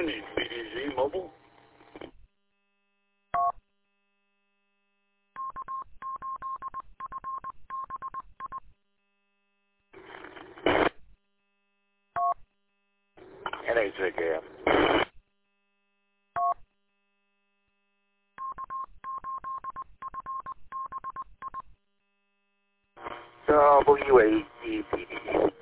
need BDZ Mobile. NHJKM. WAEPD.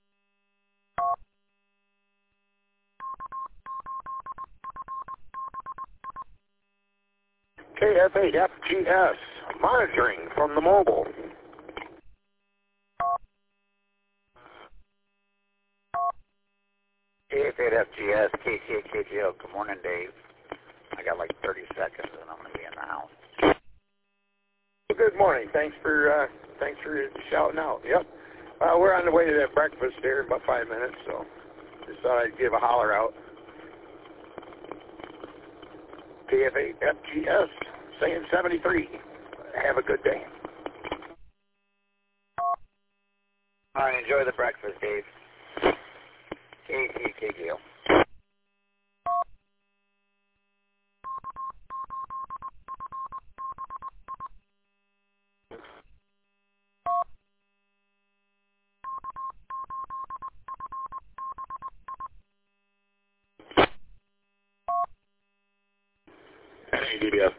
KF8FGS, monitoring from the mobile. KF8FGS, KCAKGO. Good morning, Dave. I got like 30 seconds and I'm going to be in the house. Good morning. Thanks for shouting out. Yep. We're on the way to that breakfast here in about 5 minutes, so just thought I'd give a holler out. KF8FGS, saying 73. Have a good day. All right, enjoy the breakfast, Dave. KCAKGO. NADBS.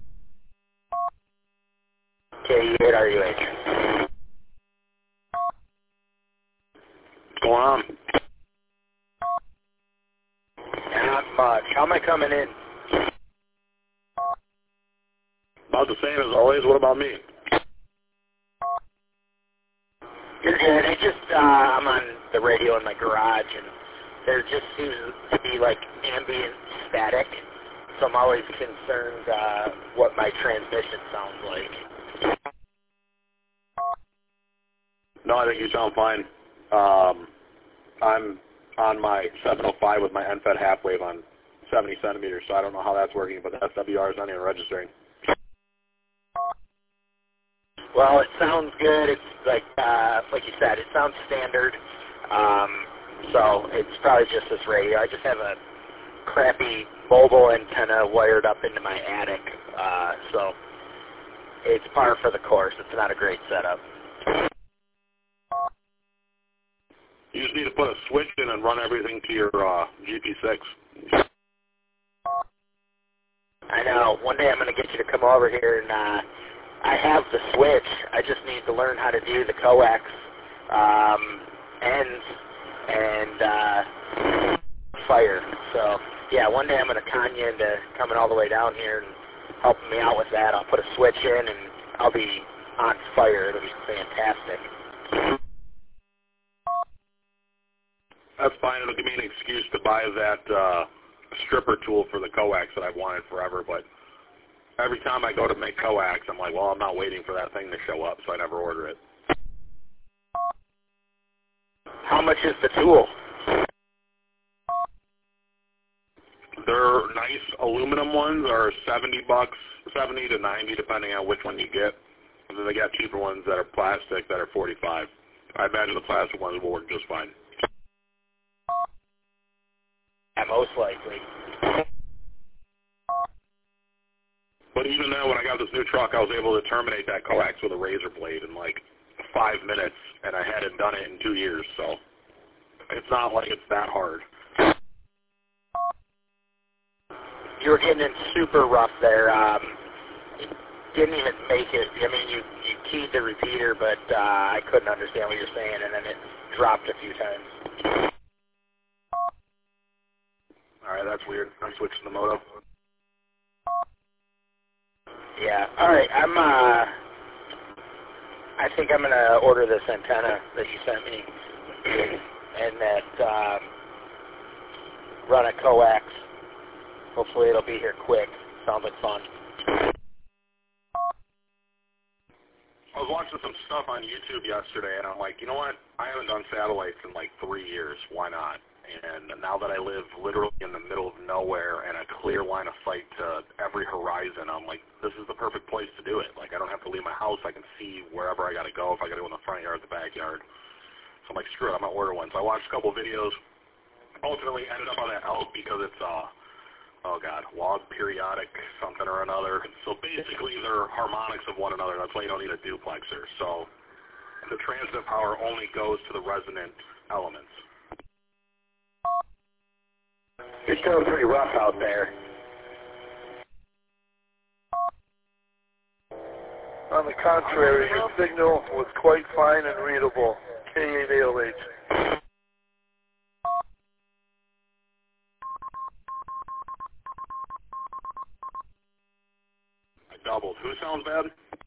KE8RUH. What's going on? Not much. How am I coming in? About the same as always. What about me? You're good. I'm on the radio in my garage, and there just seems to be like ambient static. So I'm always concerned what my transmission sounds like. No, I think you sound fine. I'm on my 705 with my NFET half wave on 70 centimeters, so I don't know how that's working, but the SWR is not even registering. Well, it sounds good. It's like you said, it sounds standard. So it's probably just this radio. I just have a crappy mobile antenna wired up into my attic, so it's par for the course. It's not a great setup. You just need to put a switch in and run everything to your GP6. I know. One day I'm going to get you to come over here, and I have the switch. I just need to learn how to do the coax ends and fire. So, yeah, one day I'm going to con you into coming all the way down here and helping me out with that. I'll put a switch in, and I'll be on fire. It'll be fantastic. That's fine. It'll give me an excuse to buy that stripper tool for the coax that I've wanted forever, but every time I go to make coax, I'm like, well, I'm not waiting for that thing to show up, so I never order it. How much is the tool? Their nice aluminum ones are $70, 70 to 90, depending on which one you get. And then they got cheaper ones that are plastic that are 45. I imagine the plastic ones will work just fine. Yeah, most likely. But even then, when I got this new truck, I was able to terminate that coax with a razor blade in like 5 minutes, and I hadn't done it in 2 years, so it's not like it's that hard. You were getting in super rough there. Didn't even make it. I mean, you keyed the repeater, but I couldn't understand what you're saying, and then it dropped a few times. All right, that's weird. I'm switching to Moto. Yeah. All right. I think I'm gonna order this antenna that you sent me, and that run a coax. Hopefully, it'll be here quick. Sounds like fun. I was watching some stuff on YouTube yesterday, and I'm like, you know what? I haven't done satellites in like 3 years. Why not? And now that I live literally in the middle of nowhere and a clear line of sight to every horizon, I'm like, this is the perfect place to do it. Like, I don't have to leave my house. I can see wherever I got to go, if I got to go in the front yard, the backyard. So I'm like, screw it, I'm going to order one. So I watched a couple of videos. Ultimately, originally ended up on that elk because it's log periodic something or another. So basically they're harmonics of one another. That's why you don't need a duplexer. So the transmit power only goes to the resonant elements. You're still pretty rough out there. On the contrary, your signal was quite fine and readable. K8ALH. I doubled. Who sounds bad?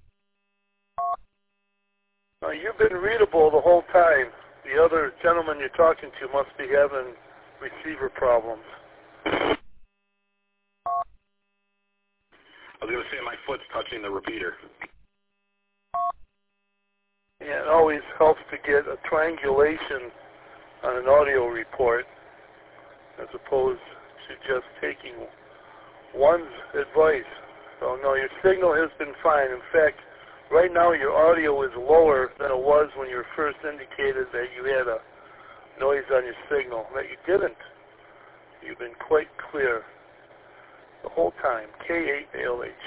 You've been readable the whole time. The other gentleman you're talking to must be having receiver problems. I was going to say my foot's touching the repeater. Yeah, it always helps to get a triangulation on an audio report as opposed to just taking one's advice. So no, your signal has been fine. In fact, right now your audio is lower than it was when you first indicated that you had a noise on your signal. That you didn't. You've been quite clear the whole time. K8ALH.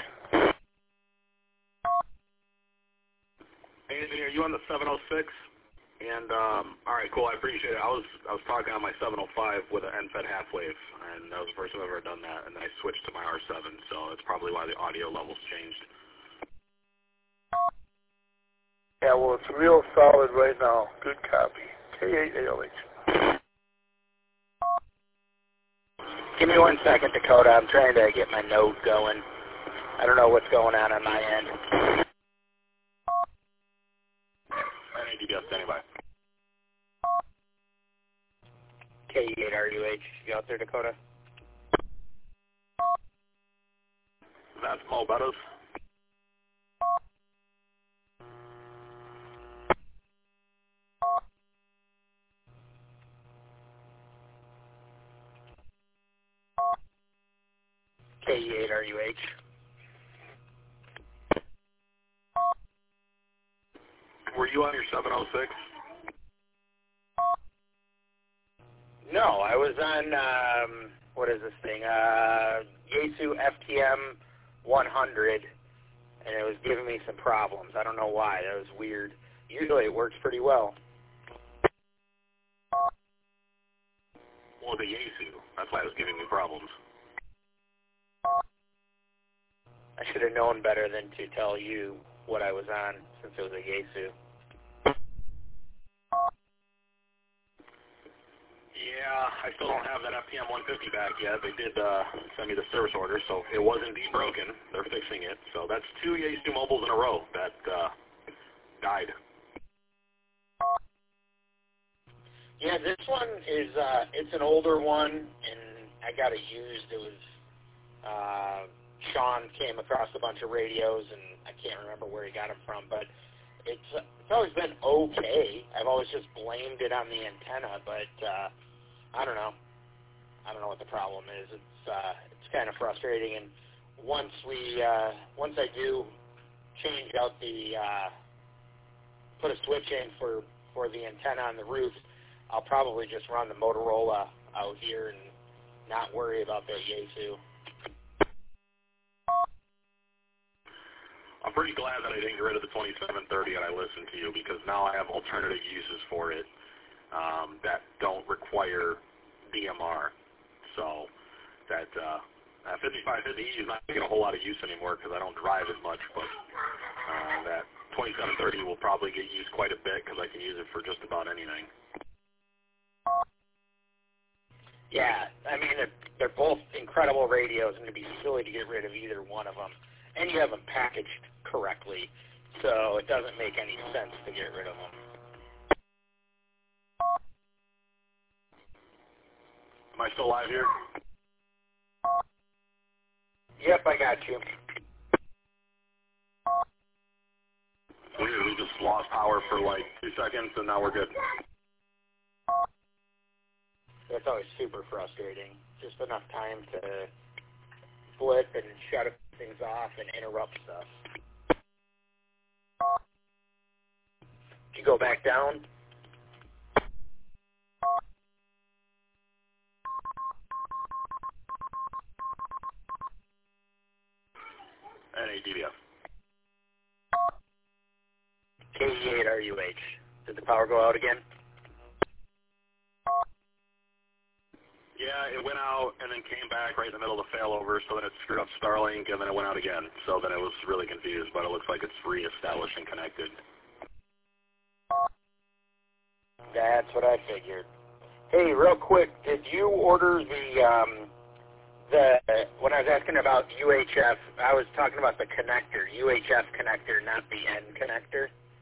Hey, Anthony, are you on the 706? And all right, cool. I appreciate it. I was talking on my 705 with an NFET half wave, and that was the first time I've ever done that. And then I switched to my R7, so that's probably why the audio levels changed. Yeah, well, it's real solid right now. Good copy. K8ALH. Give me 1 second, Dakota. I'm trying to get my node going. I don't know what's going on my end. DBS standing by. K8RUH. You out there, Dakota? That's Mo Meadows. K8RUH. Were you on your 706? No, I was on, what is this thing? Yaesu FTM 100, and it was giving me some problems. I don't know why. That was weird. Usually it works pretty well. Well, the Yaesu. That's why it was giving me problems. I should have known better than to tell you what I was on since it was a Yaesu. Yeah, I still don't have that FTM 150 back yet. They did send me the service order, so it was indeed broken. They're fixing it. So that's 2 Yaesu mobiles in a row that died. Yeah, this one is, it's an older one, and I got it used. It was, Sean came across a bunch of radios, and I can't remember where he got them from, but it's always been okay. I've always just blamed it on the antenna, but I don't know. I don't know what the problem is. It's kind of frustrating, and once I do change out put a switch in for the antenna on the roof, I'll probably just run the Motorola out here and not worry about the Yaesu. I'm pretty glad that I didn't get rid of the 2730 and I listened to you, because now I have alternative uses for it that don't require DMR. So that 5550E is not getting a whole lot of use anymore because I don't drive as much, but that 2730 will probably get used quite a bit because I can use it for just about anything. Yeah, I mean, they're both incredible radios, and it'd be silly to get rid of either one of them. And you have them packaged correctly, so it doesn't make any sense to get rid of them. Am I still live here? Yep, I got you. Weird, we just lost power for like 2 seconds, and now we're good. That's always super frustrating. Just enough time to flip and shut things off and interrupt stuff. Did you go back down? NADBF. KE8RUH. Did the power go out again? Yeah, it went out and then came back right in the middle of the failover, so then it screwed up Starlink, and then it went out again. So then it was really confused, but it looks like it's reestablished and connected. That's what I figured. Hey, real quick, did you order when I was asking about UHF, I was talking about the connector, UHF connector, not the N connector?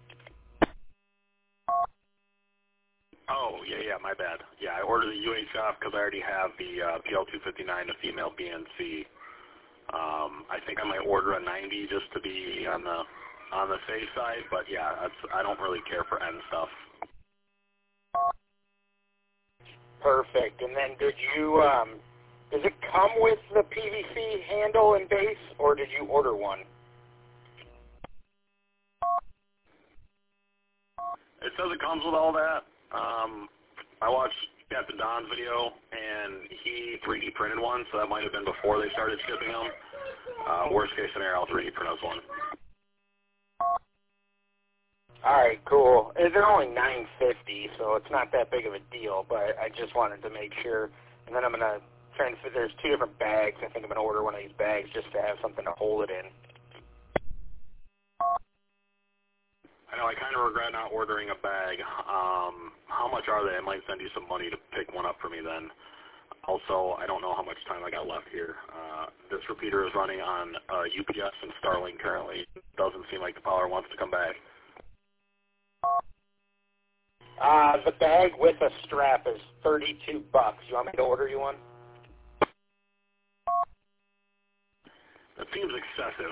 Oh, yeah, my bad. Yeah, I ordered the UHF because I already have the PL259, the female BNC. I think I might order a 90 just to be on the safe side, but yeah, I don't really care for N stuff. Perfect. And then did you, does it come with the PVC handle and base, or did you order one? It says it comes with all that. I watched Captain Don's video, and he 3D printed one, so that might have been before they started shipping them. Worst case scenario, I'll 3D print us one. All right, cool. They're only $9.50, so it's not that big of a deal, but I just wanted to make sure. And then I'm going to try and fit, there's two different bags. I think I'm going to order one of these bags just to have something to hold it in. I know, I kind of regret not ordering a bag. How much are they? I might send you some money to pick one up for me then. Also, I don't know how much time I got left here. This repeater is running on UPS and Starlink currently. Doesn't seem like the power wants to come back. The bag with a strap is $32. You want me to order you one? That seems excessive.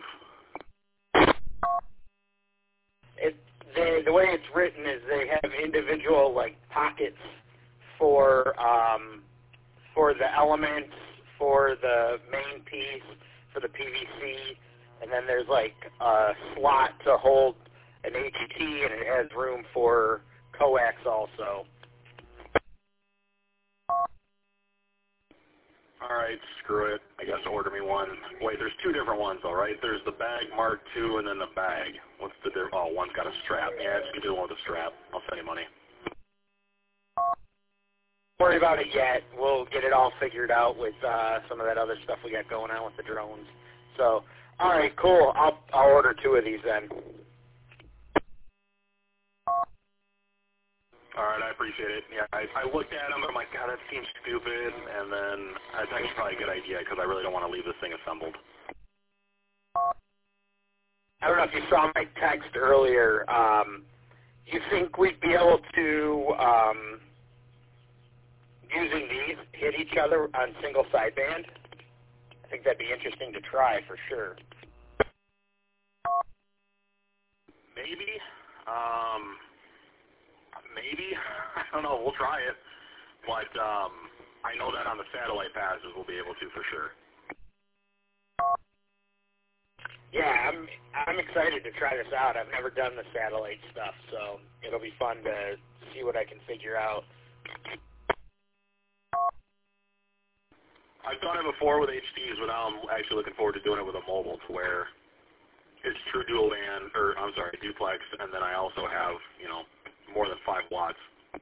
The way it's written is they have individual like pockets for the elements, for the main piece, for the PVC, and then there's like a slot to hold an HT, and it has room for coax also. Alright, screw it. I guess order me one. Wait, there's two different ones though, right? There's the bag Mark II and then the bag. What's the difference? Oh, one's got a strap. Yeah, just do the one with the strap. I'll send you money. Don't worry about it yet. We'll get it all figured out with some of that other stuff we got going on with the drones. So, alright, cool. I'll order two of these then. All right, I appreciate it. Yeah, I looked at them, and I'm like, God, that seems stupid. And then I think it's probably a good idea because I really don't want to leave this thing assembled. I don't know if you saw my text earlier. You think we'd be able to, using these, hit each other on single sideband? I think that'd be interesting to try for sure. Maybe. Maybe. I don't know. We'll try it. But I know that on the satellite passes we'll be able to for sure. Yeah, I'm excited to try this out. I've never done the satellite stuff, so it'll be fun to see what I can figure out. I've done it before with HDs, but now I'm actually looking forward to doing it with a mobile to where it's true dual band, or I'm sorry, duplex, and then I also have, more than 5 watts.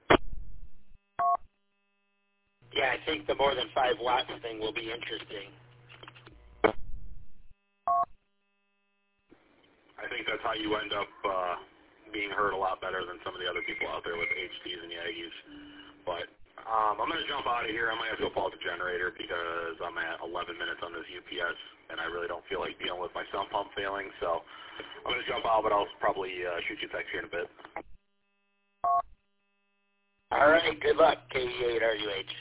Yeah, I think the more than 5 watts thing will be interesting. I think that's how you end up being heard a lot better than some of the other people out there with HDs and Yagis. But I'm going to jump out of here. I might have to go pull out the generator because I'm at 11 minutes on this UPS, and I really don't feel like dealing with my sump pump failing. So I'm going to jump out, but I'll probably shoot you a text here in a bit. All right, good luck, KE8RUH.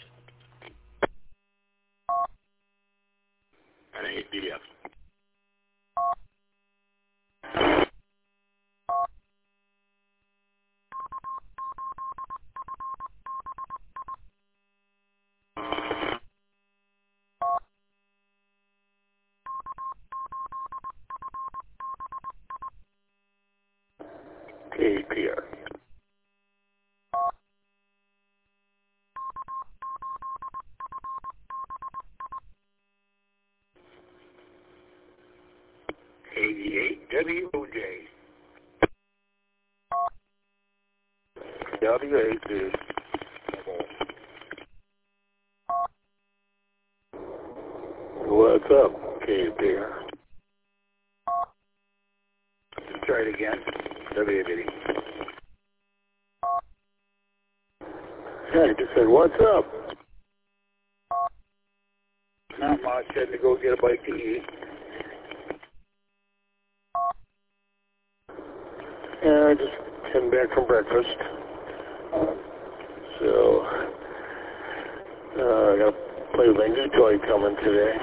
And DBS. KPR. 88WOJ. W8, what's up, Cave Deer? Just try it again. W80. Yeah, I just said, what's up? Not much. Had to go get a bite to eat. Yeah, I just came back from breakfast. So, I got to play with my new toy coming today.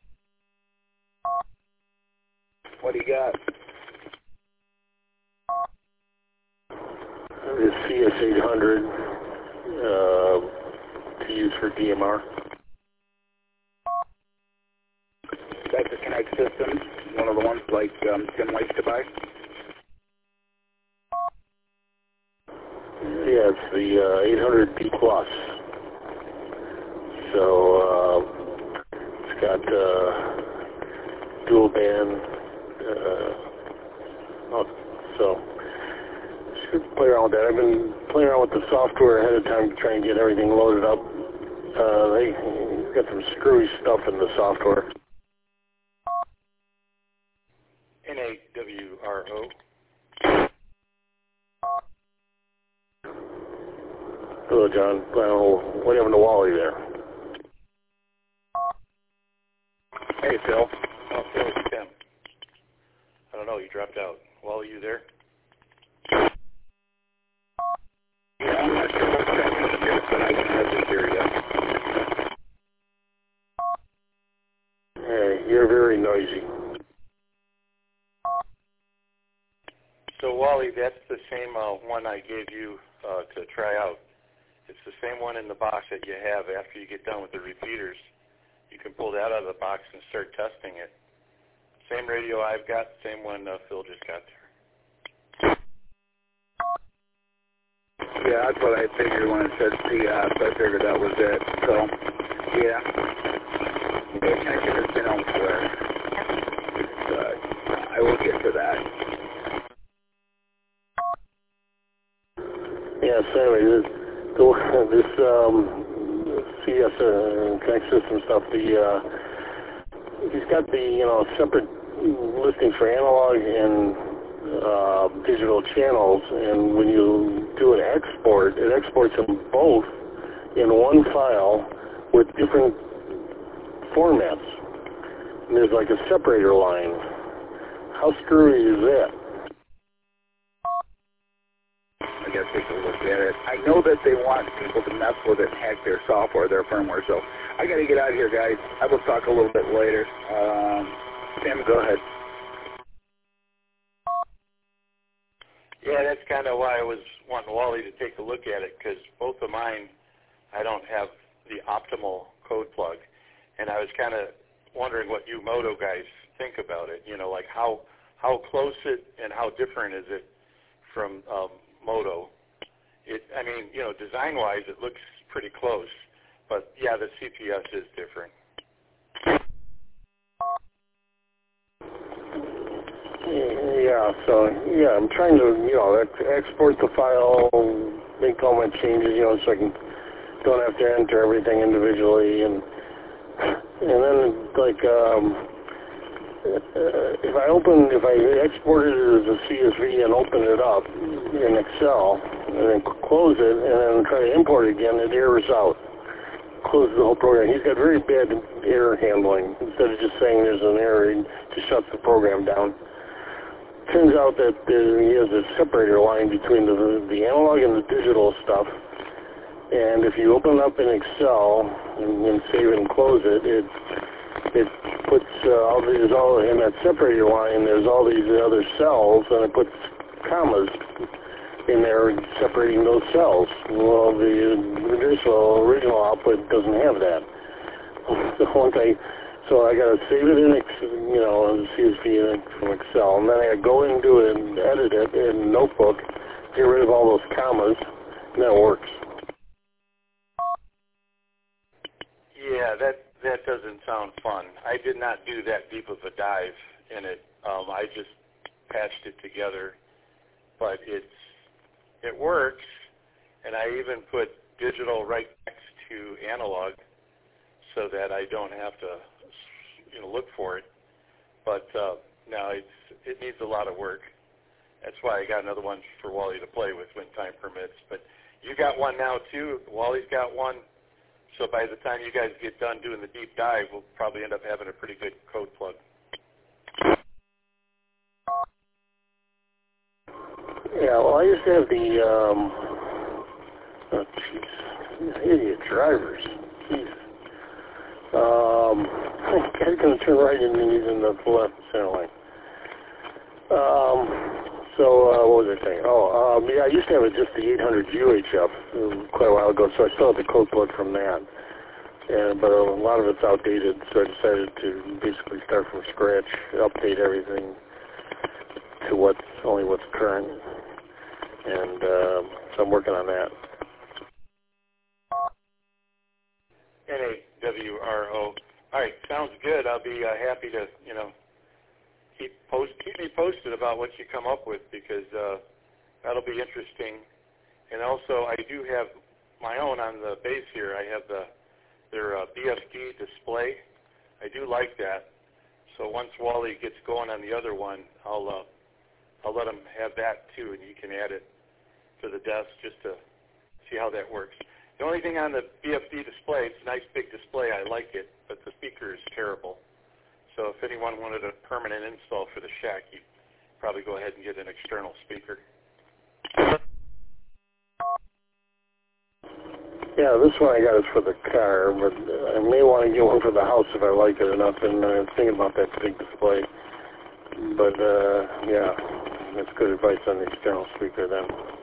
What do you got? This CS800 to use for DMR. That's a Connect system. One of the ones like Tim likes to buy. Yeah, it's the 800D Plus. So it's got dual band. So should play around with that. I've been playing around with the software ahead of time to try and get everything loaded up. They got some screwy stuff in the software. NAWRO. Hello, John. Well, what happened to Wally there? Hey, Phil. Oh, Phil, it's Tim. I don't know, you dropped out. Wally, you there? Yeah, I'm not sure what's happening here, but I can hardly hear you. Hey, you're very noisy. So, Wally, that's the same one I gave you to try out. It's the same one in the box that you have after you get done with the repeaters. You can pull that out of the box and start testing it. Same radio I've got, same one Phil just got there. Yeah, that's what I figured when it said CS. I figured that was it. So, yeah. The connection has been elsewhere. I will get to that. Yeah, so anyway, this CS Connect system stuff, he's got the, separate listings for analog and digital channels, and when you do an export, it exports them both in one file with different formats. And there's like a separator line. How screwy is that? I guess take a look at it. I know that they want people to mess with it and hack their software, their firmware, so I got to get out of here, guys. I will talk a little bit later. Sam, go ahead. Yeah, that's kind of why I was wanting Wally to take a look at it, because both of mine, I don't have the optimal code plug. And I was kind of wondering what you Moto guys think about it, like how close it and how different is it from Moto. Design-wise, it looks pretty close, but yeah, the CPS is different. Yeah, I'm trying to, export the file, make all my changes, so I don't have to enter everything individually, and then, if I exported it as a CSV and open it up in Excel, and then close it, and then try to import it again, it errors out. Closes the whole program. He's got very bad error handling. Instead of just saying there's an error, he just shuts the program down. Turns out that he has a separator line between the analog and the digital stuff. And if you open it up in Excel and save and close it, it puts in that separator line, there's all these other cells, and it puts commas in there separating those cells. Well, the original output doesn't have that. So I got to save it in CSV from Excel, and then I got to go in and do it and edit it in Notebook, get rid of all those commas, and that works. Yeah, that doesn't sound fun. I did not do that deep of a dive in it I just patched it together, but it works, and I even put digital right next to analog so that I don't have to look for it. But no, it needs a lot of work. That's why I got another one for Wally to play with when time permits. But you got one now too. Wally's got one. So by the time you guys get done doing the deep dive, we'll probably end up having a pretty good code plug. Yeah, well, I used to have the, idiot drivers. Jeez. Guy's going to turn right in and he's in the left center line. What was I saying? Yeah, I used to have just the 800 UHF quite a while ago, so I still have the code plug from that. But a lot of it's outdated, so I decided to basically start from scratch, update everything to only what's current. And so I'm working on that. NAWRO. All right, sounds good. I'll be happy to, keep me posted about what you come up with, because that'll be interesting. And also, I do have my own on the base here. I have their BFD display. I do like that. So once Wally gets going on the other one, I'll let him have that too, and you can add it to the desk just to see how that works. The only thing on the BFD display, it's a nice big display. I like it, but the speaker is terrible. So if anyone wanted a permanent install for the shack, you'd probably go ahead and get an external speaker. Yeah, this one I got is for the car, but I may want to get one for the house if I like it enough, and I'm thinking about that big display. But, yeah, that's good advice on the external speaker then.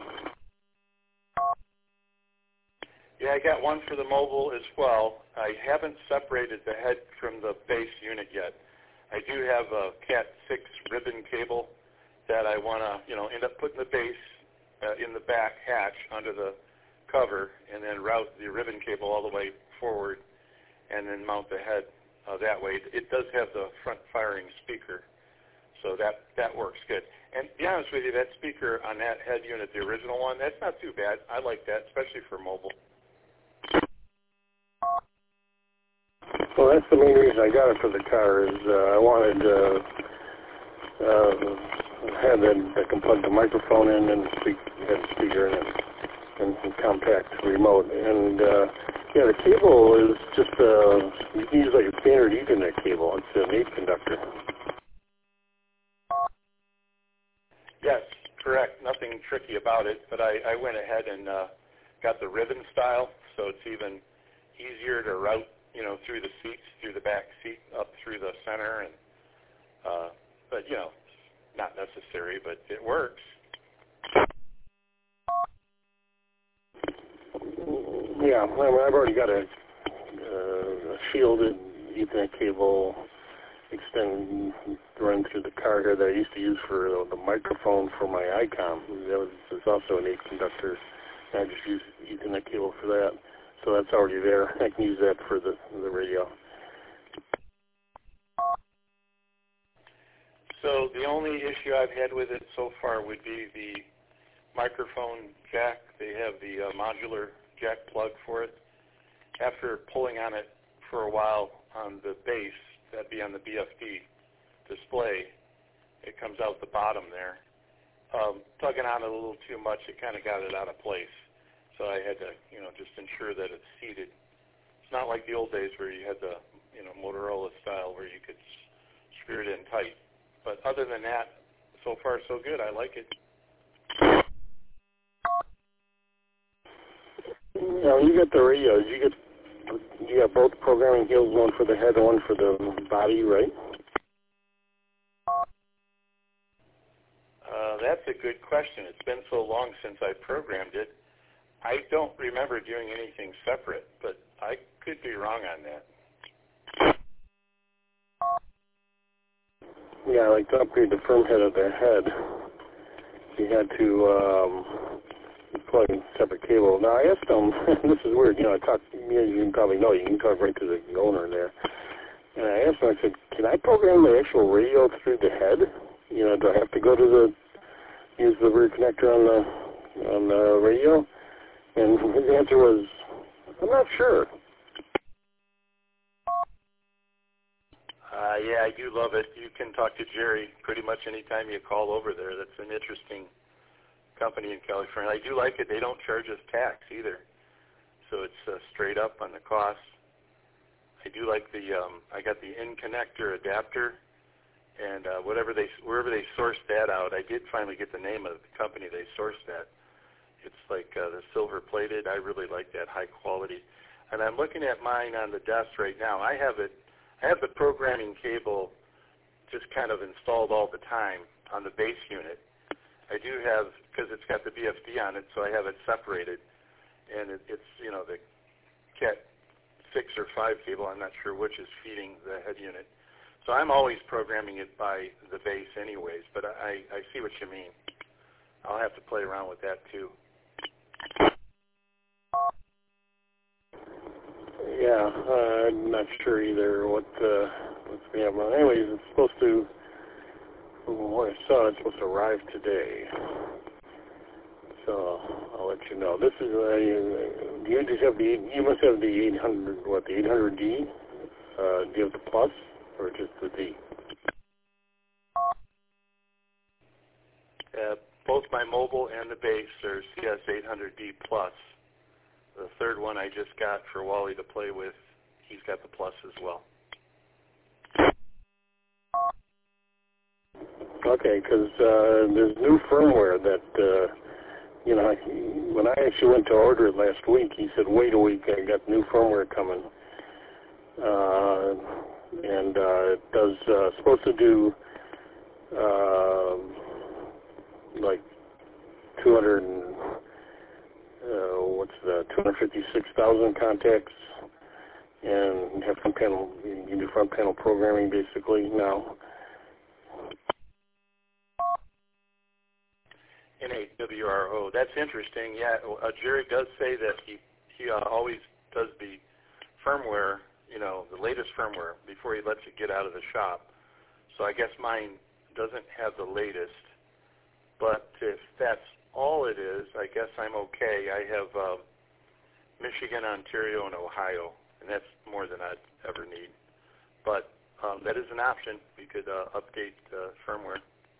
Yeah, I got one for the mobile as well. I haven't separated the head from the base unit yet. I do have a Cat 6 ribbon cable that I want to, end up putting the base in the back hatch under the cover, and then route the ribbon cable all the way forward, and then mount the head that way. It does have the front firing speaker, so that works good. And to be honest with you, that speaker on that head unit, the original one, that's not too bad. I like that, especially for mobile. Well, that's the main reason I got it for the car, is I wanted to have that can plug the microphone in and have the speaker in it, and compact remote. And yeah, the cable is just you can use like a standard Ethernet cable. It's an 8 conductor. Yes, correct. Nothing tricky about it, but I went ahead and got the ribbon style, so it's even easier to route, through the seats, through the back seat, up through the center, and but not necessary, but it works. Yeah, I've already got a shielded Ethernet cable run through the car here that I used to use for the microphone for my ICOM. It's also an 8 conductor. I just use Ethernet cable for that. So that's already there. I can use that for the radio. So the only issue I've had with it so far would be the microphone jack. They have the modular jack plug for it. After pulling on it for a while on the base, that'd be on the BFD display, it comes out the bottom there. Tugging on it a little too much, it kind of got it out of place. So I had to, just ensure that it's seated. It's not like the old days where you had the, Motorola style where you could screw it in tight. But other than that, so far so good. I like it. Now, you got the radios. You got both programming heels, one for the head and one for the body, right? That's a good question. It's been so long since I programmed it. I don't remember doing anything separate, but I could be wrong on that. Yeah, like to upgrade the firm head of the head, you had to plug in a separate cable. Now, I asked them, this is weird, I talked, you probably know, you can talk right to the owner there. And I asked him, I said, can I program the actual radio through the head? You know, do I have to go to use the rear connector on the radio? And his answer was, I'm not sure. Yeah, I do love it. You can talk to Jerry pretty much anytime you call over there. That's an interesting company in California. I do like it. They don't charge us tax either. So it's straight up on the cost. I do like I got the in-connector adapter, and wherever they sourced that out, I did finally get the name of the company they sourced that. It's like the silver-plated. I really like that high quality. And I'm looking at mine on the desk right now. I have the programming cable just kind of installed all the time on the base unit. I do have, because it's got the VFD on it, so I have it separated. And it's, you know, the Cat 6 or 5 cable, I'm not sure which is feeding the head unit. So I'm always programming it by the base anyways, but I see what you mean. I'll have to play around with that too. Yeah, I'm not sure either what's the amount. Anyways, it's supposed to, what I saw, it's supposed to arrive today. So I'll let you know. This is, you just have you must have the 800, the 800D? Do you have the plus or just the D? Both my mobile and the base are CS 800D plus. The third one I just got for Wally to play with, he's got the plus as well. Okay, because there's new firmware that, you know, when I actually went to order it last week, he said, wait a week, I got new firmware coming. And it does, supposed to do, like 256,000 contacts, and have front panel, you can do front panel programming basically now. NAWRO. That's interesting. Yeah, Jerry does say that he always does the firmware, you know, the latest firmware before he lets it get out of the shop. So I guess mine doesn't have the latest. But if that's all it is, I guess I'm okay. I have Michigan, Ontario, and Ohio, and that's more than I'd ever need. But that is an option. We could update firmware.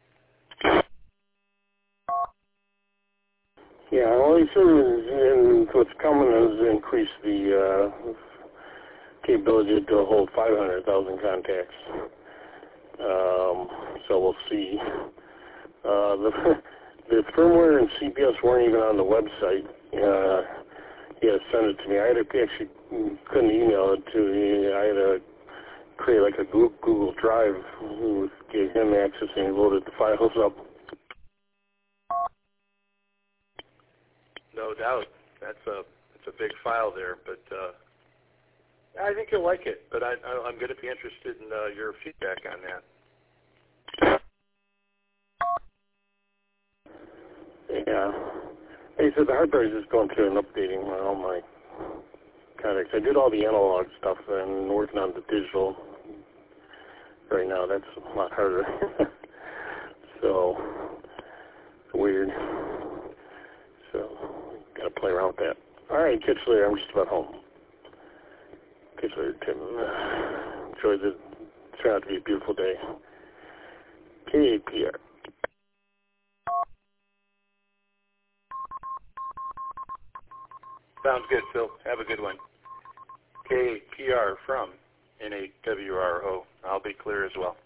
Yeah, well, he said what's coming is increase the capability to hold 500,000 contacts. So we'll see. The firmware and CBS weren't even on the website. He had to send it to me. I actually couldn't email it to me. I had to create like a Google Drive, which gave him access, and he loaded the files up. No doubt. That's a big file there, but I think you'll like it. But I'm going to be interested in your feedback on that. Yeah. He said the hard drive is just going through and updating all my contacts. I did all the analog stuff and working on the digital right now. That's a lot harder. So, weird. So, got to play around with that. All right, catch you later. I'm just about home. Catch you later, Tim. Enjoy the, it's turned out to be a beautiful day. KPR. Sounds good, Phil. Have a good one. KPR from NAWRO. I'll be clear as well.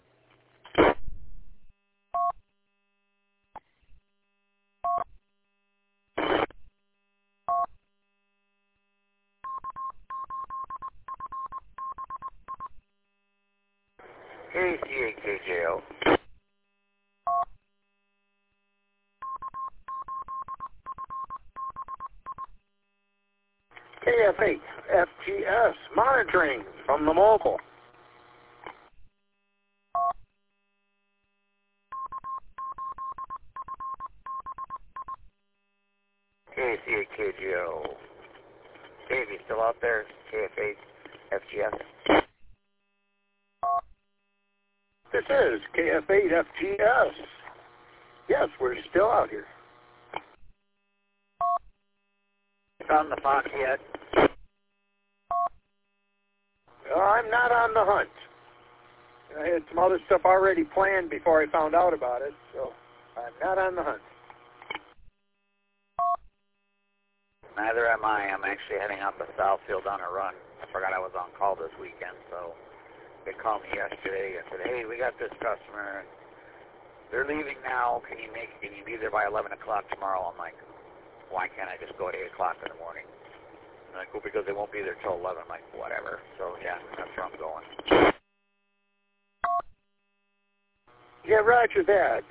KCAKJO. KFH FGS monitoring from the mobile. KCAKJO. Davey, still out there? KFH FGS. is KF8FGS. Yes, we're still out here. On the fox yet? I'm not on the hunt. I had some other stuff already planned before I found out about it, so I'm not on the hunt. Neither am I. I'm actually heading out to Southfield on a run. I forgot I was on call this weekend, so they called me yesterday and said, hey, we got this customer. They're leaving now. Can you be there by 11 o'clock tomorrow? I'm like, why can't I just go at 8 o'clock in the morning? I'm like, well, because they won't be there till 11. I'm like, whatever. So, yeah, that's where I'm going. Yeah, roger that.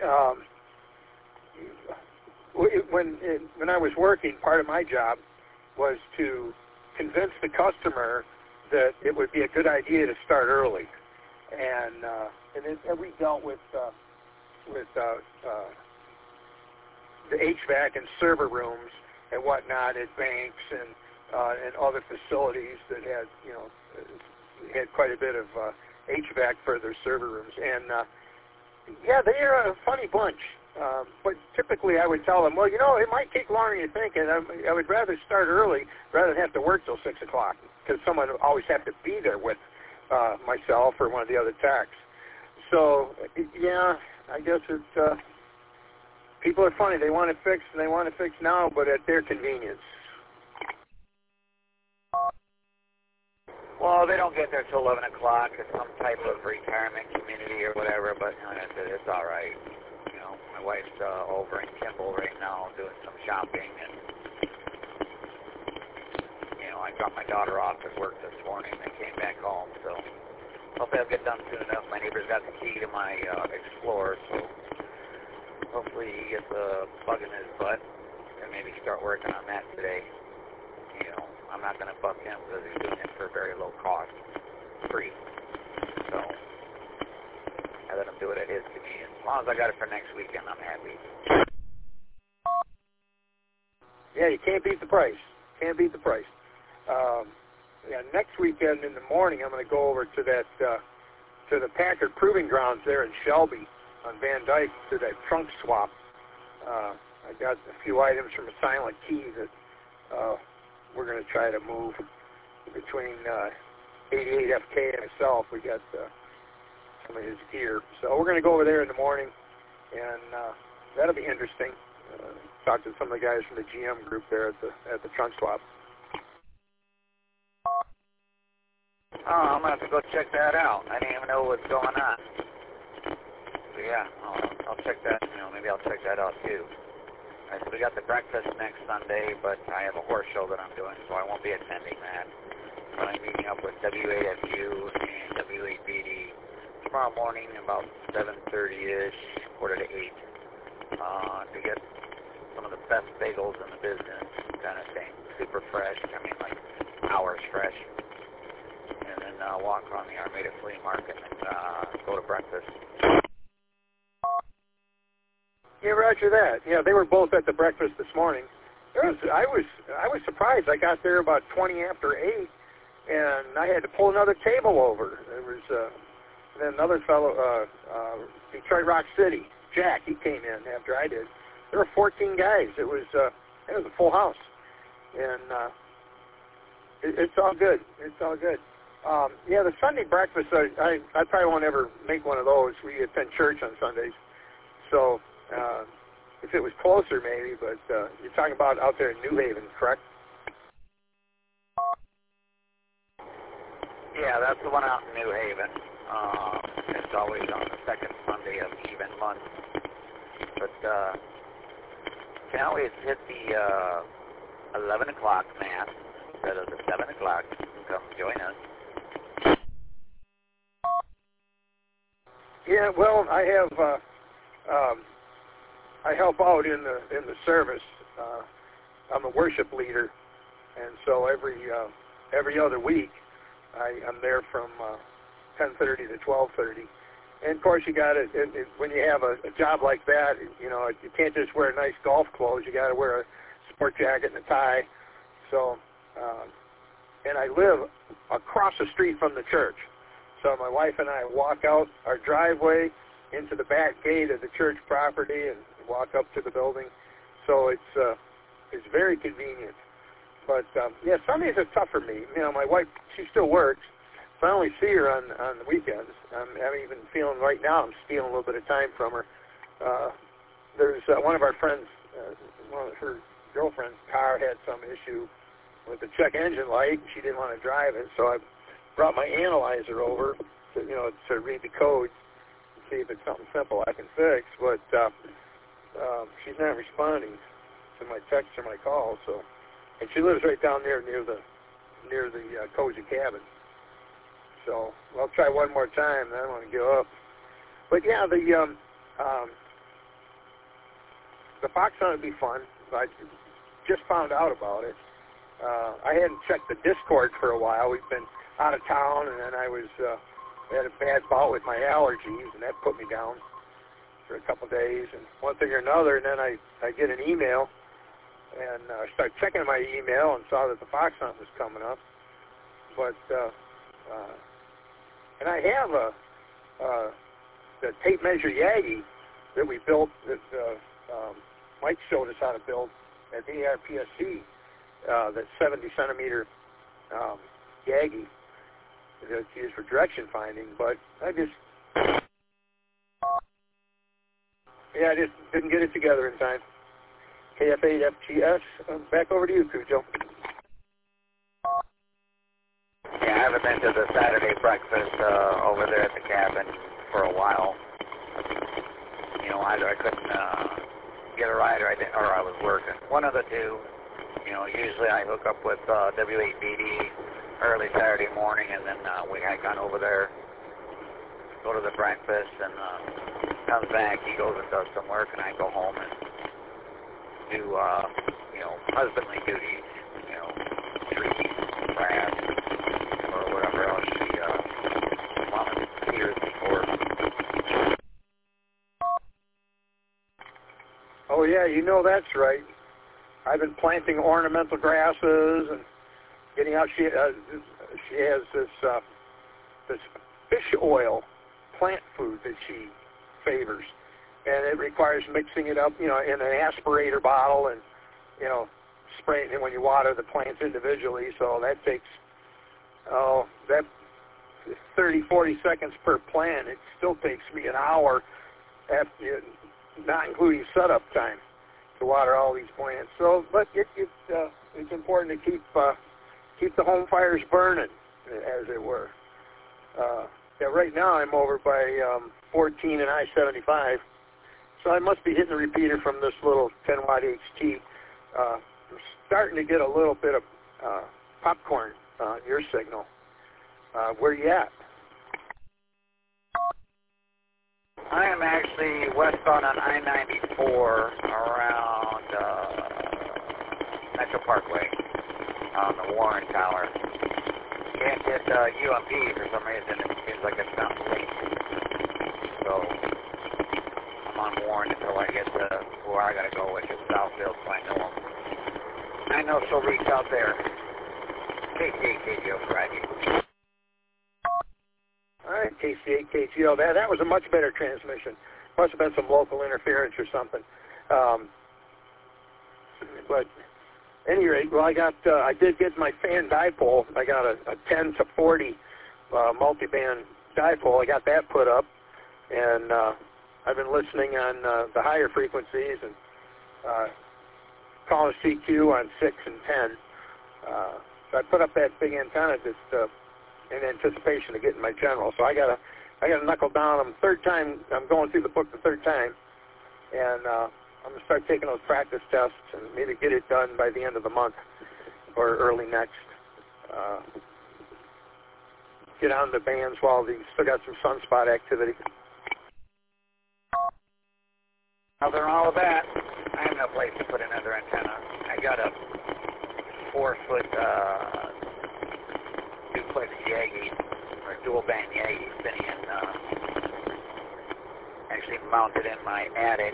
When I was working, part of my job was to convince the customer that it would be a good idea to start early, and we dealt with the HVAC and server rooms and whatnot at banks and other facilities that had quite a bit of HVAC for their server rooms, and yeah, they are a funny bunch. But typically I would tell them, well, it might take longer than you think, and I would rather start early rather than have to work till 6 o'clock, because someone would always have to be there with myself or one of the other techs. So, yeah, I guess it's, people are funny. They want it fixed, and they want it fixed now, but at their convenience. Well, they don't get there till 11 o'clock. It's some type of retirement community or whatever, but it's all right. My wife's over in Kimball right now doing some shopping, and I dropped my daughter off at work this morning and came back home, so hopefully I'll get done soon enough. My neighbor's got the key to my Explorer, so hopefully he gets a bug in his butt and maybe start working on that today. I'm not going to buck him because he's doing it for very low cost, free. So I let him do it at his convenience. As long as I got it for next weekend, I'm happy. Yeah, you can't beat the price. Can't beat the price. Next weekend in the morning, I'm going to go over to that to the Packard Proving Grounds there in Shelby on Van Dyke to that trunk swap. I got a few items from a Silent Key that we're going to try to move between 88FK and myself. We got some of his gear. So we're going to go over there in the morning, and that'll be interesting. Talk to some of the guys from the GM group there at the trunk swap. Oh, I'm going to have to go check that out. I didn't even know what's going on. So yeah, I'll check that. Maybe I'll check that out too. So we got the breakfast next Sunday, but I have a horse show that I'm doing, so I won't be attending that. But I'm meeting up with W8FU and W8BD tomorrow morning about 7:30-ish, 7:45, to get some of the best bagels in the business, kind of thing. Super fresh, like hours fresh. And then walk around the Armada Flea Market and go to breakfast. Yeah, roger that. Yeah, they were both at the breakfast this morning. I was surprised. I got there about 20 after 8, and I had to pull another table over. There was then another fellow, Detroit Rock City, Jack. He came in after I did. There were 14 guys. It was a full house, and it's all good. It's all good. Yeah, the Sunday breakfast. I probably won't ever make one of those. We attend church on Sundays, so. If it was closer, maybe, but you're talking about out there in New Haven, correct? Yeah, that's the one out in New Haven. It's always on the second Sunday of even month. But can always hit the 11 o'clock mass instead of the 7 o'clock. You can come join us. Yeah, well, I have. I help out in the service. I'm a worship leader, and so every other week I'm there from 10:30 to 12:30. And of course, you got it when you have a job like that. You can't just wear nice golf clothes. You got to wear a sport jacket and a tie. So, and I live across the street from the church, So my wife and I walk out our driveway into the back gate of the church property and walk up to the building. So it's very convenient. But yeah, Sundays are tough for me. You know, my wife, she still works, so I only see her on the weekends. I'm even feeling right now I'm stealing a little bit of time from her. There's one of our friends, one of her girlfriend's car had some issue with the check engine light. She didn't want to drive it, so I brought my analyzer over to read the code and see if it's something simple I can fix. But she's not responding to my texts or my calls. So, and she lives right down there near the cozy cabin. So I'll try one more time. I don't want to give up. But yeah, the fox hunt would be fun. I just found out about it. I hadn't checked the Discord for a while. We've been out of town, and then I had a bad bout with my allergies, and that put me down for a couple of days, and one thing or another, and then I get an email, and I started checking my email and saw that the fox hunt was coming up. But and I have the tape measure Yagi that we built that Mike showed us how to build at the ARPSC, that 70 centimeter Yagi that's used for direction finding. But I just didn't get it together in time. KF8FGS, back over to you, Cujo. Yeah, I haven't been to the Saturday breakfast over there at the cabin for a while. You know, either I couldn't get a ride or I was working. One of the two. You know, usually I hook up with W8BD early Saturday morning, and then we had gone over there, go to the breakfast, and comes back. He goes and does some work, and I go home and do, husbandly duties, trees, grass, or whatever else Mama hears before. Oh yeah, that's right. I've been planting ornamental grasses and getting out. She has this fish oil plant food that she favors, and it requires mixing it up, in an aspirator bottle and spraying it when you water the plants individually. So that takes that 30-40 seconds per plant. It still takes me an hour, after, not including setup time, to water all these plants. So, but it's important to keep the home fires burning, as it were. Right now I'm over by 14 and I-75, so I must be hitting the repeater from this little 10-watt HT. I'm starting to get a little bit of popcorn on your signal. Where you at? I am actually westbound on I-94 around Metro Parkway on the Warren Tower. Can't get UMP for some reason. It seems like it's not late. So I'm on Warren until I get to where I got to go, which is Southfield, so I know she'll reach out there. KC8KGO Friday. All right, KC8KGO. That was a much better transmission. Must have been some local interference or something. But at any rate, well, I did get my fan dipole. I got a 10 to 40 multiband dipole. I got that put up, and I've been listening on the higher frequencies and calling CQ on 6 and 10. So I put up that big antenna just in anticipation of getting my general. So I gotta knuckle down. Third time. I'm going through the book the third time, and I'm gonna start taking those practice tests and maybe get it done by the end of the month or early next. Get on the bands while they still got some sunspot activity. Other than all of that, I have no place to put another antenna. I got a 4-foot duplex Yagi, or dual band Yagi, sitting in, actually mounted in my attic.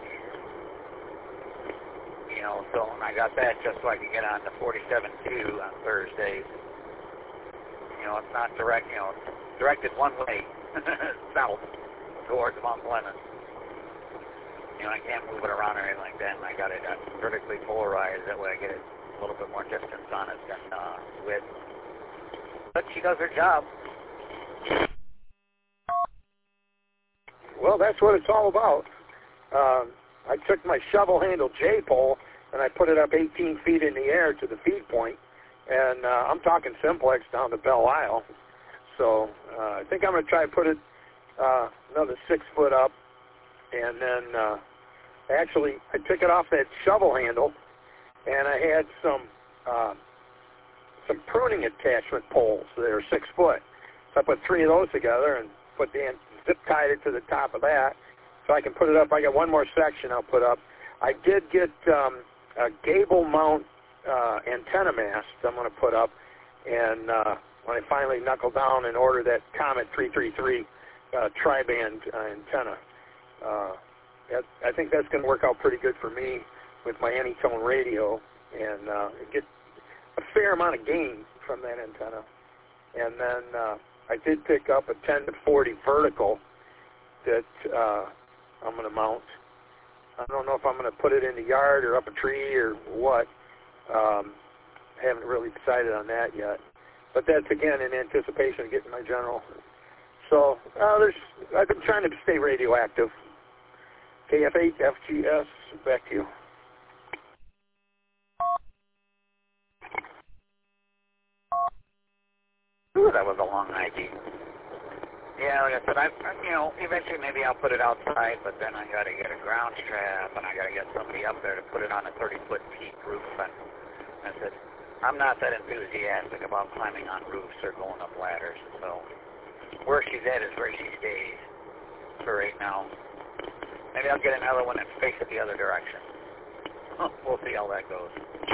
So I got that just so I could get on the 47.2 on Thursdays. It's not direct, directed one way, south, towards Mount Clemens. I can't move it around or anything like that, and I got it vertically polarized. That way I get it a little bit more distance on it than width. But she does her job. Well, that's what it's all about. I took my shovel-handled J-pole and I put it up 18 feet in the air to the feed point, and I'm talking simplex down to Belle Isle. So I think I'm going to try to put it another 6 foot up, and then actually I took it off that shovel handle, and I had some pruning attachment poles that are 6 foot. So I put 3 of those together and zip tied it to the top of that, so I can put it up. I got one more section I'll put up. I did get a gable mount antenna mast I'm going to put up, and when I finally knuckle down and order that Comet 333 tri-band antenna, I think that's going to work out pretty good for me with my Anytone radio, and get a fair amount of gain from that antenna. And then I did pick up a 10 to 40 vertical that I'm going to mount. I don't know if I'm going to put it in the yard or up a tree or what. I haven't really decided on that yet. But that's, again, in anticipation of getting my general. So I've been trying to stay radioactive. KF8, FGS, back to you. Ooh, that was a long ID. Yeah, like I said, eventually maybe I'll put it outside, but then I got to get a ground strap, and I got to get somebody up there to put it on a 30-foot peak roof. And I said, I'm not that enthusiastic about climbing on roofs or going up ladders. So where she's at is where she stays for right now. Maybe I'll get another one and face it the other direction. We'll see how that goes.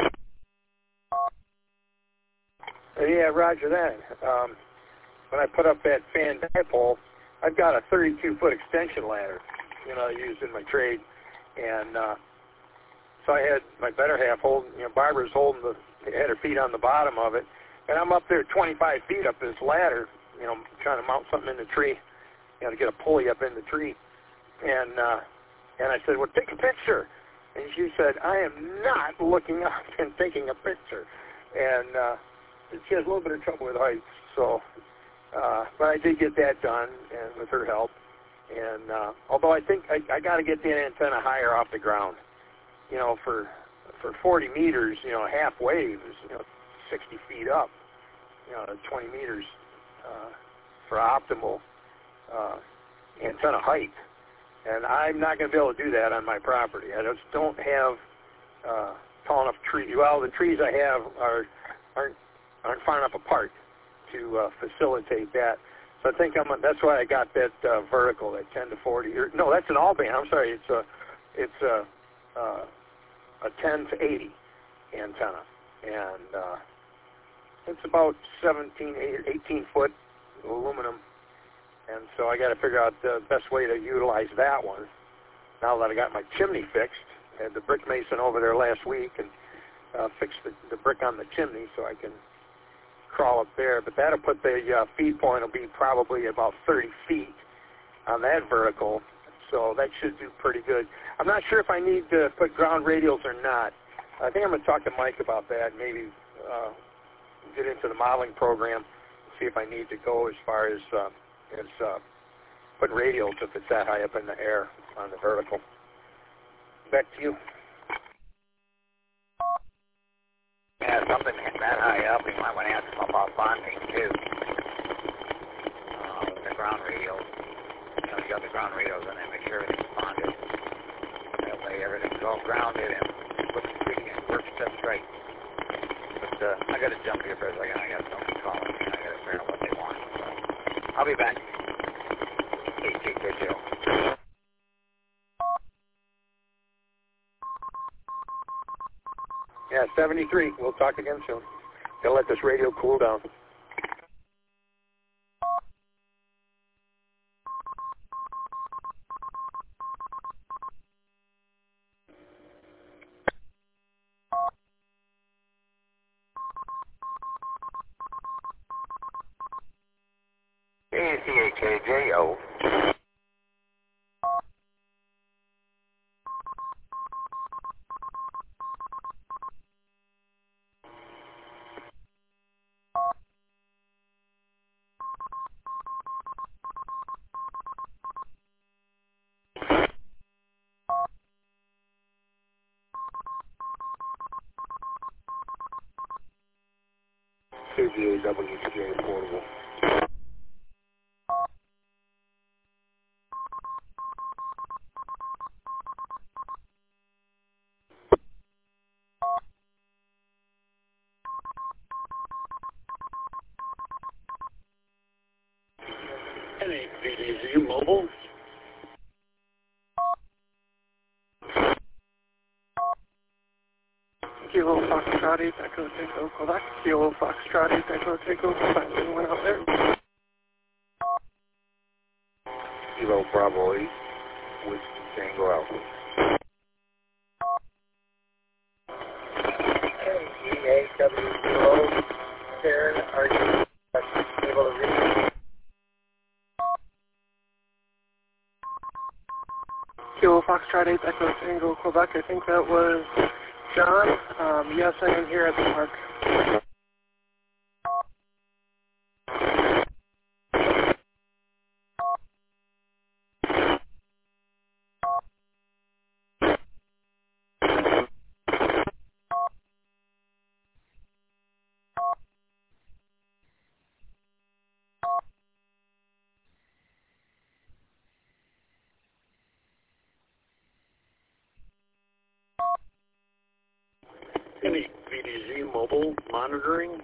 Yeah, roger that. When I put up that fan dipole, I've got a 32-foot extension ladder, I use in my trade. And so I had my better half holding, Barbara's holding had her feet on the bottom of it. And I'm up there 25 feet up this ladder, trying to mount something in the tree, to get a pulley up in the tree. And I said, well, take a picture. And she said, I am not looking up and taking a picture. And she has a little bit of trouble with heights, so, but I did get that done, and with her help. And although I think I got to get the antenna higher off the ground, for 40 meters, half wave is 60 feet up, 20 meters for optimal antenna height. And I'm not going to be able to do that on my property. I just don't have tall enough trees. Well, the trees I have aren't far enough apart to facilitate that. So I think that's why I got that vertical, that 10 to 40. No, that's an all band. I'm sorry. It's a 10 to 80 antenna, and it's about 18 foot aluminum. And so I got to figure out the best way to utilize that one. Now that I got my chimney fixed, I had the brick mason over there last week and fixed the brick on the chimney so I can crawl up there. But that'll put the feed point will be probably about 30 feet on that vertical. So that should do pretty good. I'm not sure if I need to put ground radials or not. I think I'm going to talk to Mike about that, maybe get into the modeling program, see if I need to go as far as putting radials if it's that high up in the air on the vertical. Back to you. Yeah, something that high up, you might want to ask them about bonding too. The ground radios. You got the ground radios in there, make sure everything's bonded. That way everything's all grounded and works just right. But I got to jump here for a second. I got somebody calling me. I got to figure out what they want. So I'll be back. 8-2-2-0. Yeah, 73. We'll talk again soon. Gotta let this radio cool down. KCHAJO. KGAWTJ portable. NHVDZ mobile. Kilo Foxtrot 8 Echo Tango Quebec. Kilo Foxtrot 8 Echo Tango Quebec. Anyone out there? Kilo Bravo 8 with Tango Alpha. EAW Karen, are you able to read? Kilo Foxtrot 8 Echo Tango Quebec. I think that was John. Yes, I am here at the park. NHVDZ mobile monitoring.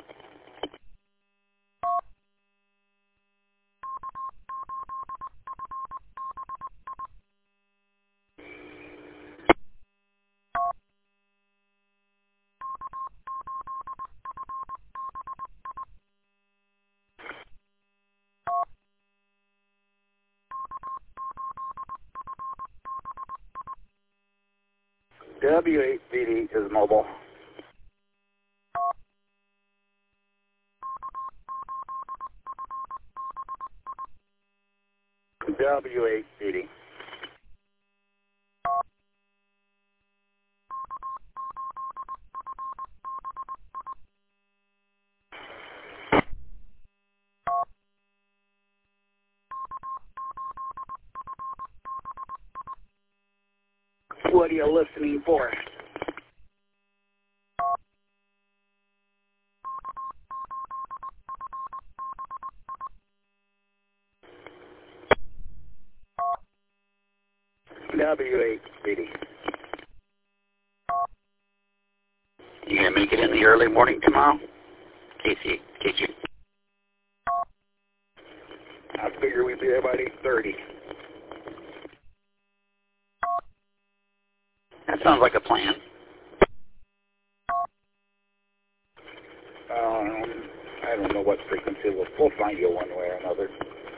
W8VD is mobile. W8VD. What are you listening for? W8VD. You gonna make it in the early morning tomorrow? KC. I figure we'd be there about 8:30. That sounds like a plan. I don't know what frequency. We'll find you one way or another.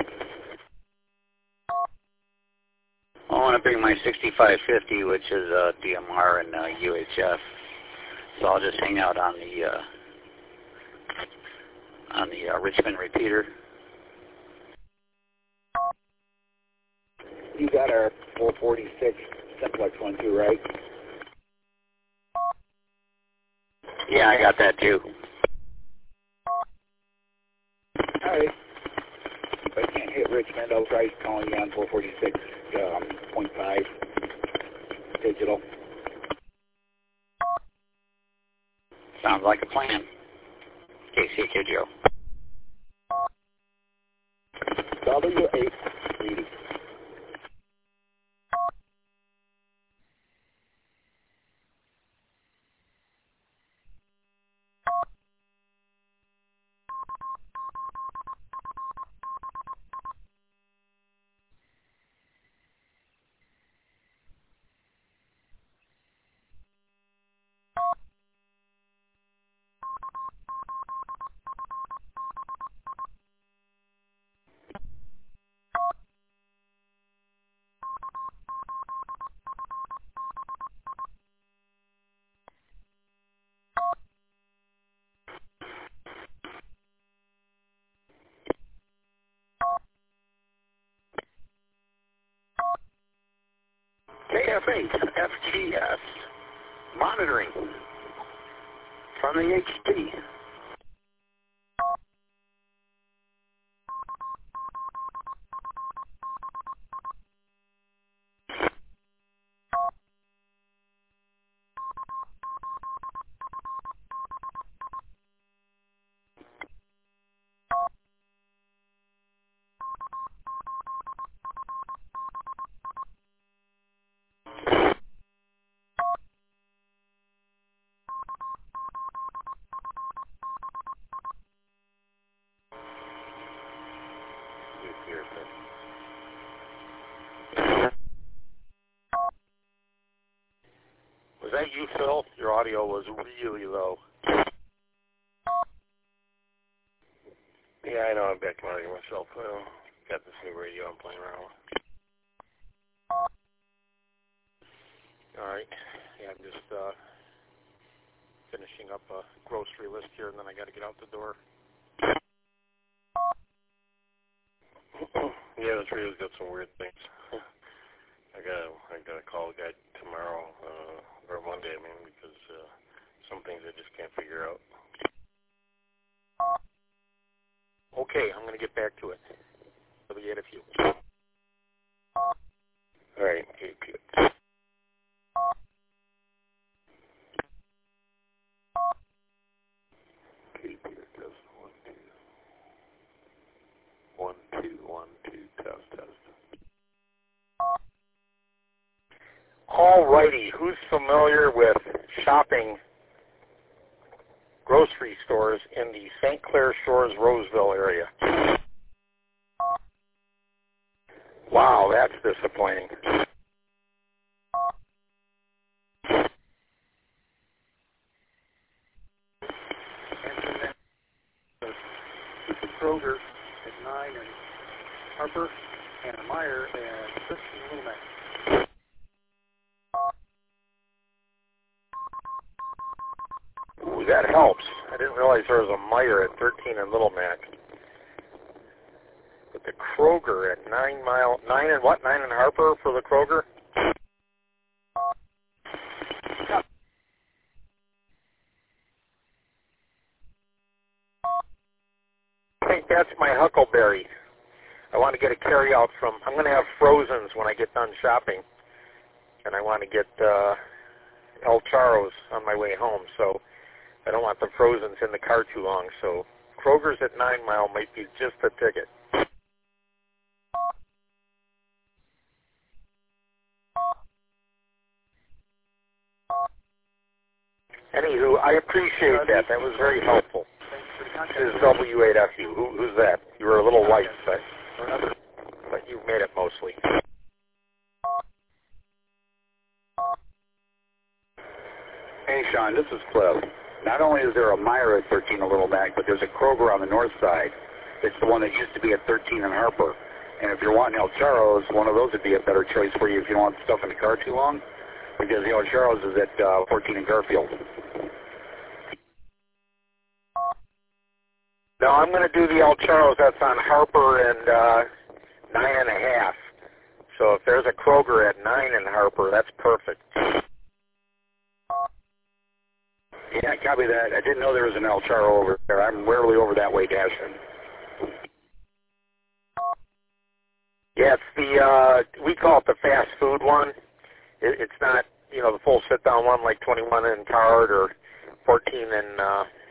I want to bring my 6550, which is DMR and UHF. So I'll just hang out on the Richmond repeater. You got our 446 simplex one too, right? Yeah, I got that too. All right. If I can't hit Richmond, I'll try calling you on 446 .5 digital. Sounds like a plan. KCHO. W8VD. KF8 FGS monitoring from the HT. Was that you, Phil? Your audio was really low. Yeah, I know. I'm back to audio myself. Got this new radio I'm playing around with. All right. Yeah, I'm just finishing up a grocery list here, and then I got to get out the door. Yeah, this radio's got some weird things. I gotta call the guy tomorrow, or Monday, I mean, because some things I just can't figure out. Okay, I'm gonna get back to it. Let me get a few. All right, okay, good. Okay, Peter, test 1 2 1 2 test. Alrighty, who's familiar with shopping grocery stores in the St. Clair Shores, Roseville area? Wow, that's disappointing. Kroger at 9 and Harper and Meyer at 6 and Little Mac. Ooh, that helps. I didn't realize there was a Meyer at 13 and Little Mac. But the Kroger at 9 and what? 9 and Harper for the Kroger? I think that's my Huckleberry. I want to get a carry-out from, I'm going to have Frozen's when I get done shopping. And I want to get El Charros on my way home, so I don't want the Frozen's in the car too long. So Kroger's at 9 Mile might be just the ticket. Anywho, I appreciate that. That was very helpful. This is W8FU. Who's that? You were a little light, but you made it mostly. Hey, Sean, this is Cliff. Not only is there a Meyer at 13 a Little Mac, but there's a Kroger on the north side. It's the one that used to be at 13 in Harper. And if you're wanting El Charros, one of those would be a better choice for you if you don't want stuff in the car too long, because the El Charros is at 14 in Garfield. No, I'm going to do the El Charros. That's on Harper and 9.5. So if there's a Kroger at 9 in Harper, that's perfect. Yeah, copy that. I didn't know there was an El Charro over there. I'm rarely over that way dashing. Yeah, it's the, we call it the fast food one. It's not, you know, the full sit-down one like 21 in Card or 14 in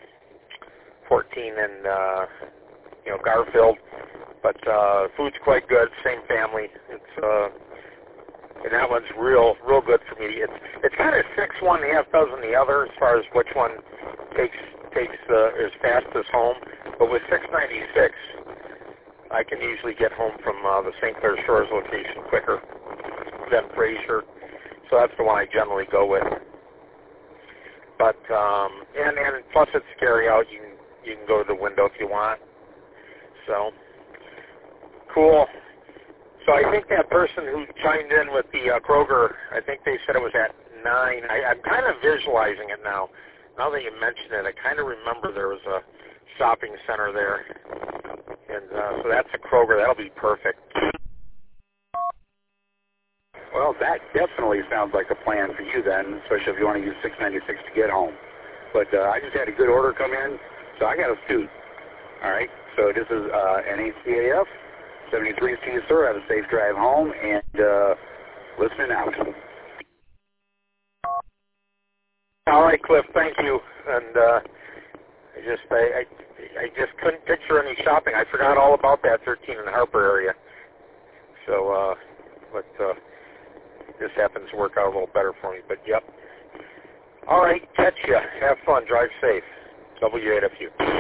you know, Garfield. But food's quite good, same family. It's and that one's real good for me. It's kind of 6 one, half dozen the other as far as which one takes is fastest home. But with 696, I can usually get home from the St. Clair Shores location quicker than Fraser. So that's the one I generally go with. But and plus it's carry out. You can go to the window if you want. So cool. So I think that person who chimed in with the Kroger, I think they said it was at 9. I'm kind of visualizing it now. Now that you mention it, I kind of remember there was a shopping center there. And so that's a Kroger. That'll be perfect. Well, that definitely sounds like a plan for you then, especially if you want to use 696 to get home. But I just had a good order come in, so I got a suit. All right, so this is NHCAF, 73 to you, sir. Have a safe drive home, and listening out. All right, Cliff, thank you. And I just couldn't picture any shopping. I forgot all about that 13 and Harper area. So, this happens to work out a little better for me. But, yep. All right, catch ya. Have fun. Drive safe. W8FU.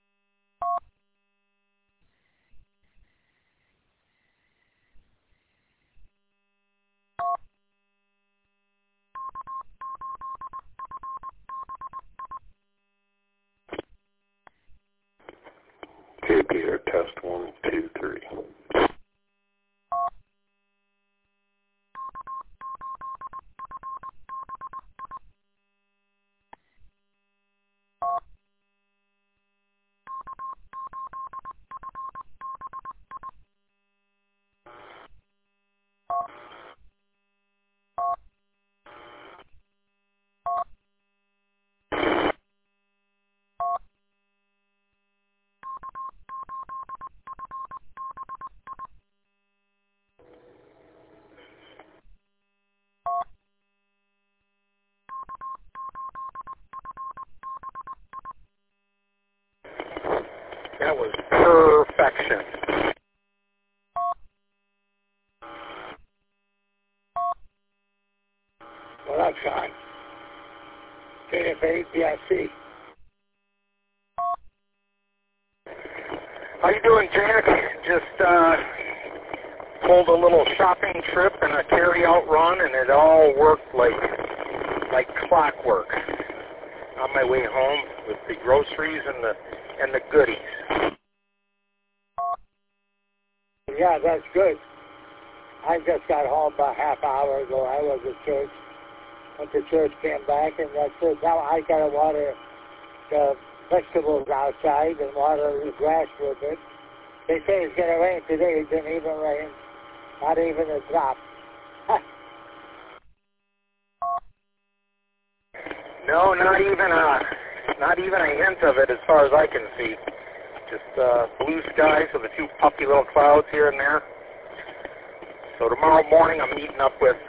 Okay, Peter, test 1, 2, 3. That was perfection. Well, that's fine. KFA, PIC. How you doing, Jack? Just pulled a little shopping trip and a carry-out run, and it all worked like clockwork. On my way home with the groceries and the goodies. Yeah, that's good. I just got home about half hour ago. I was at church. Went to church, came back, and that's it. Now I got to water the vegetables outside and water the grass for a bit. They say it's going to rain today. It didn't even rain. Not even a drop. No, not even a hint of it as far as I can see. Just blue skies with a few puffy little clouds here and there. So tomorrow morning I'm meeting up with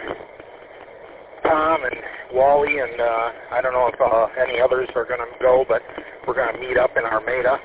Tom and Wally, and I don't know if any others are going to go, but we're going to meet up in Armada,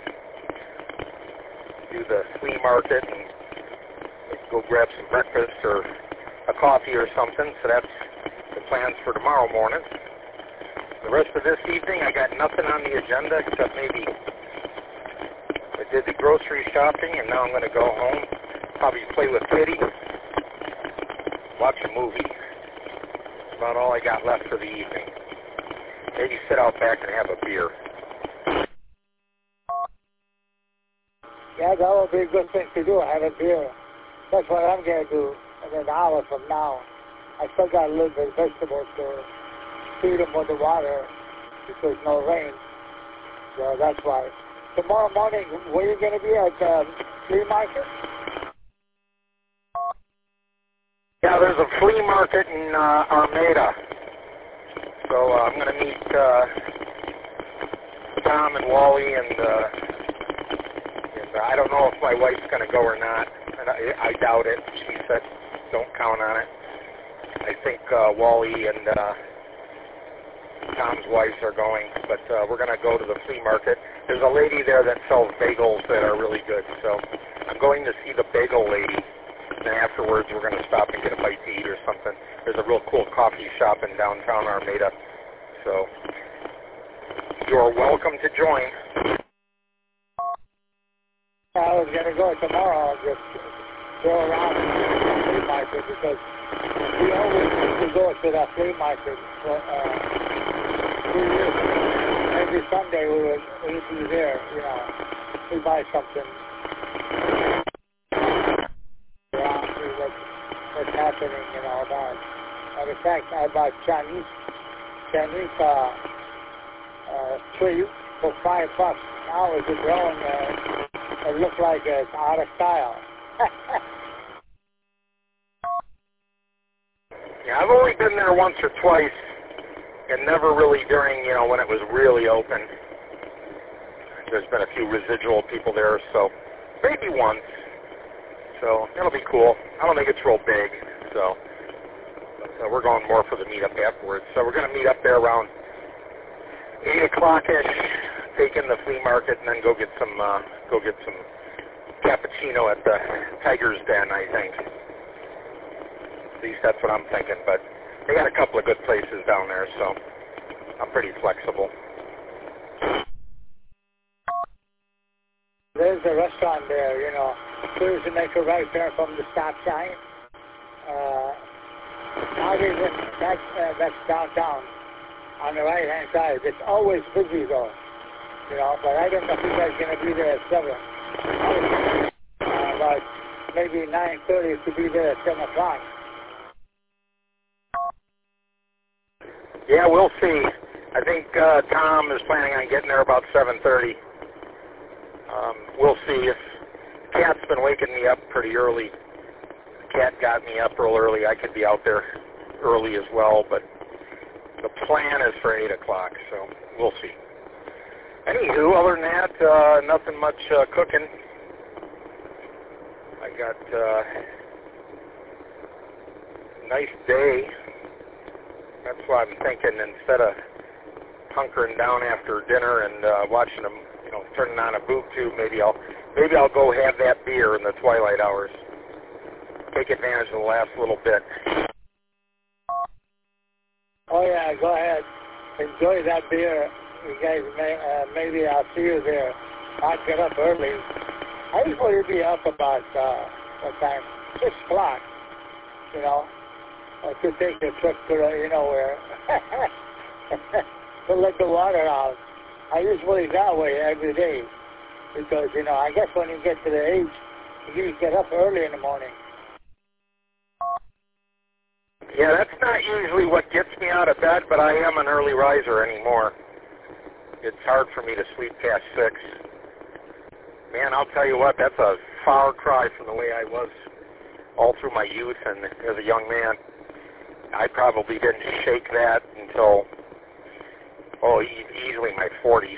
do the flea market, and go grab some breakfast or a coffee or something. So that's the plans for tomorrow morning. The rest of this evening, I got nothing on the agenda except maybe I did the grocery shopping, and now I'm going to go home, probably play with Kitty, watch a movie. That's about all I got left for the evening. Maybe sit out back and have a beer. Yeah, that would be a good thing to do, have a beer. That's what I'm going to do in an hour from now. I still got a little bit of vegetables to feed them with the water because no rain. So that's why. Tomorrow morning, where are you going to be at the flea market? Yeah, there's a flea market in Armada. So I'm going to meet Tom and Wally, and I don't know if my wife's going to go or not. And I doubt it. She said don't count on it. I think Wally and Tom's wives are going, but we're going to go to the flea market. There's a lady there that sells bagels that are really good, so I'm going to see the bagel lady, and afterwards we're going to stop and get a bite to eat or something. There's a real cool coffee shop in downtown Armada, so you're welcome to join. I was going to go tomorrow and just go around the flea market because we always used to go to that flea market for 2 years ago. Every Sunday we'd be there, you know, we buy something around, see what's happening and all that. Matter of fact, I bought Chinese tree for $5. Now is it growing? It looks like it's out of style. Yeah, I've only been there once or twice, and never really during, when it was really open. There's been a few residual people there, so maybe once. So it'll be cool. I don't think it's real big, so we're going more for the meetup afterwards. So we're going to meet up there around 8 o'clock-ish, take in the flea market, and then go get some cappuccino at the Tiger's Den, I think. At least that's what I'm thinking, but they got a couple of good places down there, so I'm pretty flexible. There's a restaurant there, as soon as you make a right turn from the stop sign. That's downtown on the right-hand side. It's always busy, though, but I don't know if you guys are going to be there at 7. About maybe 9:30 to be there at 7 o'clock. Yeah, we'll see. I think Tom is planning on getting there about 7:30. We'll see. If Cat's been waking me up pretty early. Cat got me up real early. I could be out there early as well, but the plan is for 8 o'clock, so we'll see. Anywho, other than that, nothing much cooking. I got a nice day. That's why I'm thinking instead of hunkering down after dinner and watching them, turning on a boob tube, maybe I'll go have that beer in the twilight hours. Take advantage of the last little bit. Oh yeah, go ahead. Enjoy that beer. You guys maybe I'll see you there. I'll get up early. I usually be up about what time? 6 o'clock. To take a trip to where to let the water out. I usually that way every day because I guess when you get to the age, you get up early in the morning. Yeah, that's not usually what gets me out of bed, but I am an early riser anymore. It's hard for me to sleep past 6. Man, I'll tell you what, that's a far cry from the way I was all through my youth and as a young man. I probably didn't shake that until, easily my 40s.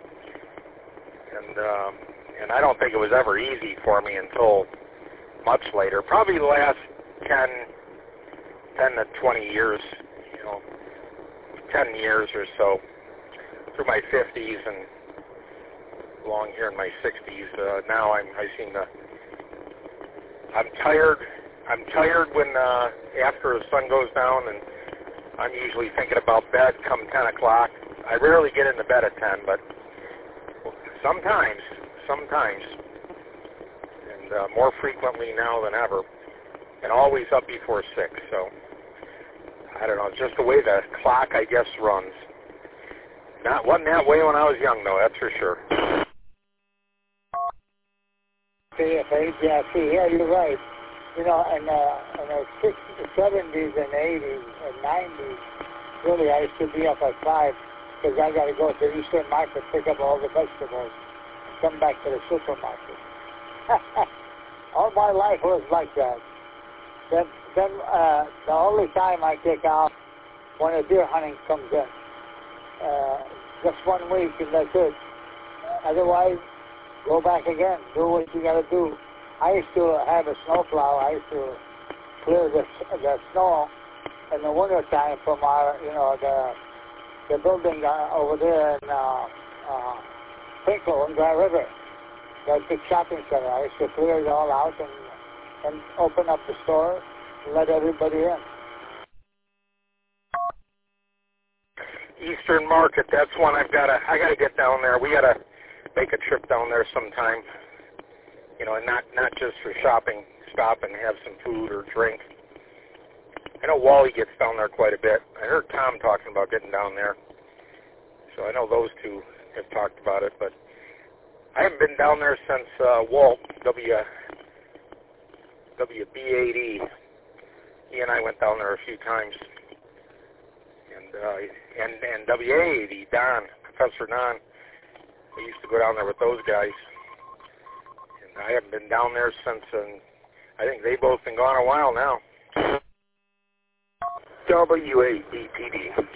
And I don't think it was ever easy for me until much later. Probably the last 10 to 20 years, 10 years or so, through my 50s and along here in my 60s. Now I'm tired. I'm tired when after the sun goes down, and I'm usually thinking about bed come 10 o'clock. I rarely get into bed at 10, but sometimes, and more frequently now than ever, and always up before 6. So I don't know. It's just the way the clock, I guess, runs. Wasn't that way when I was young, though. That's for sure. Yeah, you're right. In the 60s, 70s, and 80s, and 90s, really, I used to be up at 5 because I got to go to the Eastern Market, pick up all the vegetables, come back to the supermarket. All my life was like that. Then the only time I take off when the deer hunting comes in. Just 1 week and that's it. Otherwise, go back again. Do what you got to do. I used to have a snowplow. I used to clear the snow in the wintertime from our, the building over there in Pinkle and Dry River. That big shopping center. I used to clear it all out and open up the store and let everybody in. Eastern Market, that's one I gotta get down there. We gotta make a trip down there sometime. And not just for shopping, stop and have some food or drink. I know Wally gets down there quite a bit. I heard Tom talking about getting down there. So I know those two have talked about it, but I haven't been down there since Walt, WB80. He and I went down there a few times. And WA80, Don, Professor Don, I used to go down there with those guys. And I haven't been down there since, I think they've both been gone a while now. W8BPD.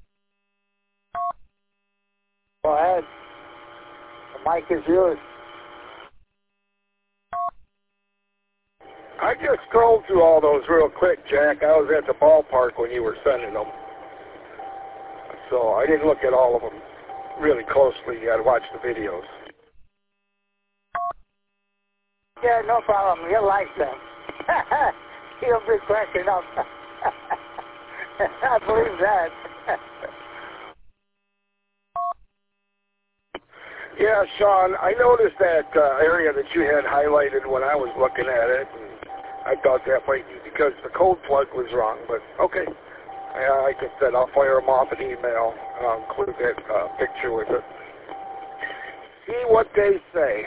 Go ahead. The mic is yours. I just scrolled through all those real quick, Jack. I was at the ballpark when you were sending them. So I didn't look at all of them really closely. You got to watch the videos. Yeah, no problem. You'll like them. You'll be cracking up. I believe that. Yeah, Sean, I noticed that area that you had highlighted when I was looking at it. And I thought that might be because the code plug was wrong, but okay. Like I said, I'll fire them off an email. I'll include that picture with it. See what they say.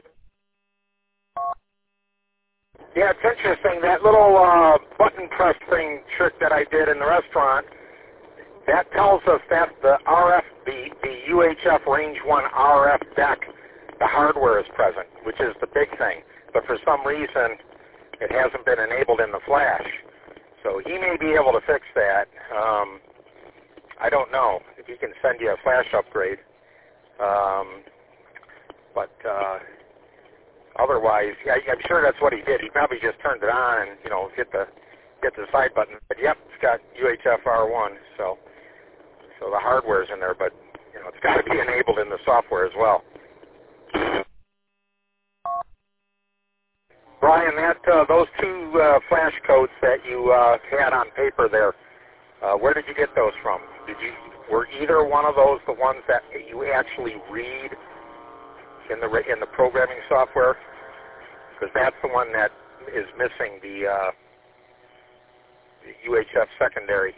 Yeah, it's interesting. That little button press thing trick that I did in the restaurant, that tells us that the RF, the UHF Range 1 RF deck, the hardware is present, which is the big thing. But for some reason, it hasn't been enabled in the flash. So he may be able to fix that. I don't know if he can send you a flash upgrade. Otherwise, yeah, I'm sure that's what he did. He probably just turned it on and, hit the side button. But yep, it's got UHF R1, so the hardware's in there, but it's got to be enabled in the software as well. Brian, those two flash codes that you had on paper there, where did you get those from? Were either one of those the ones that you actually read in the programming software? Because that's the one that is missing the UHF secondary.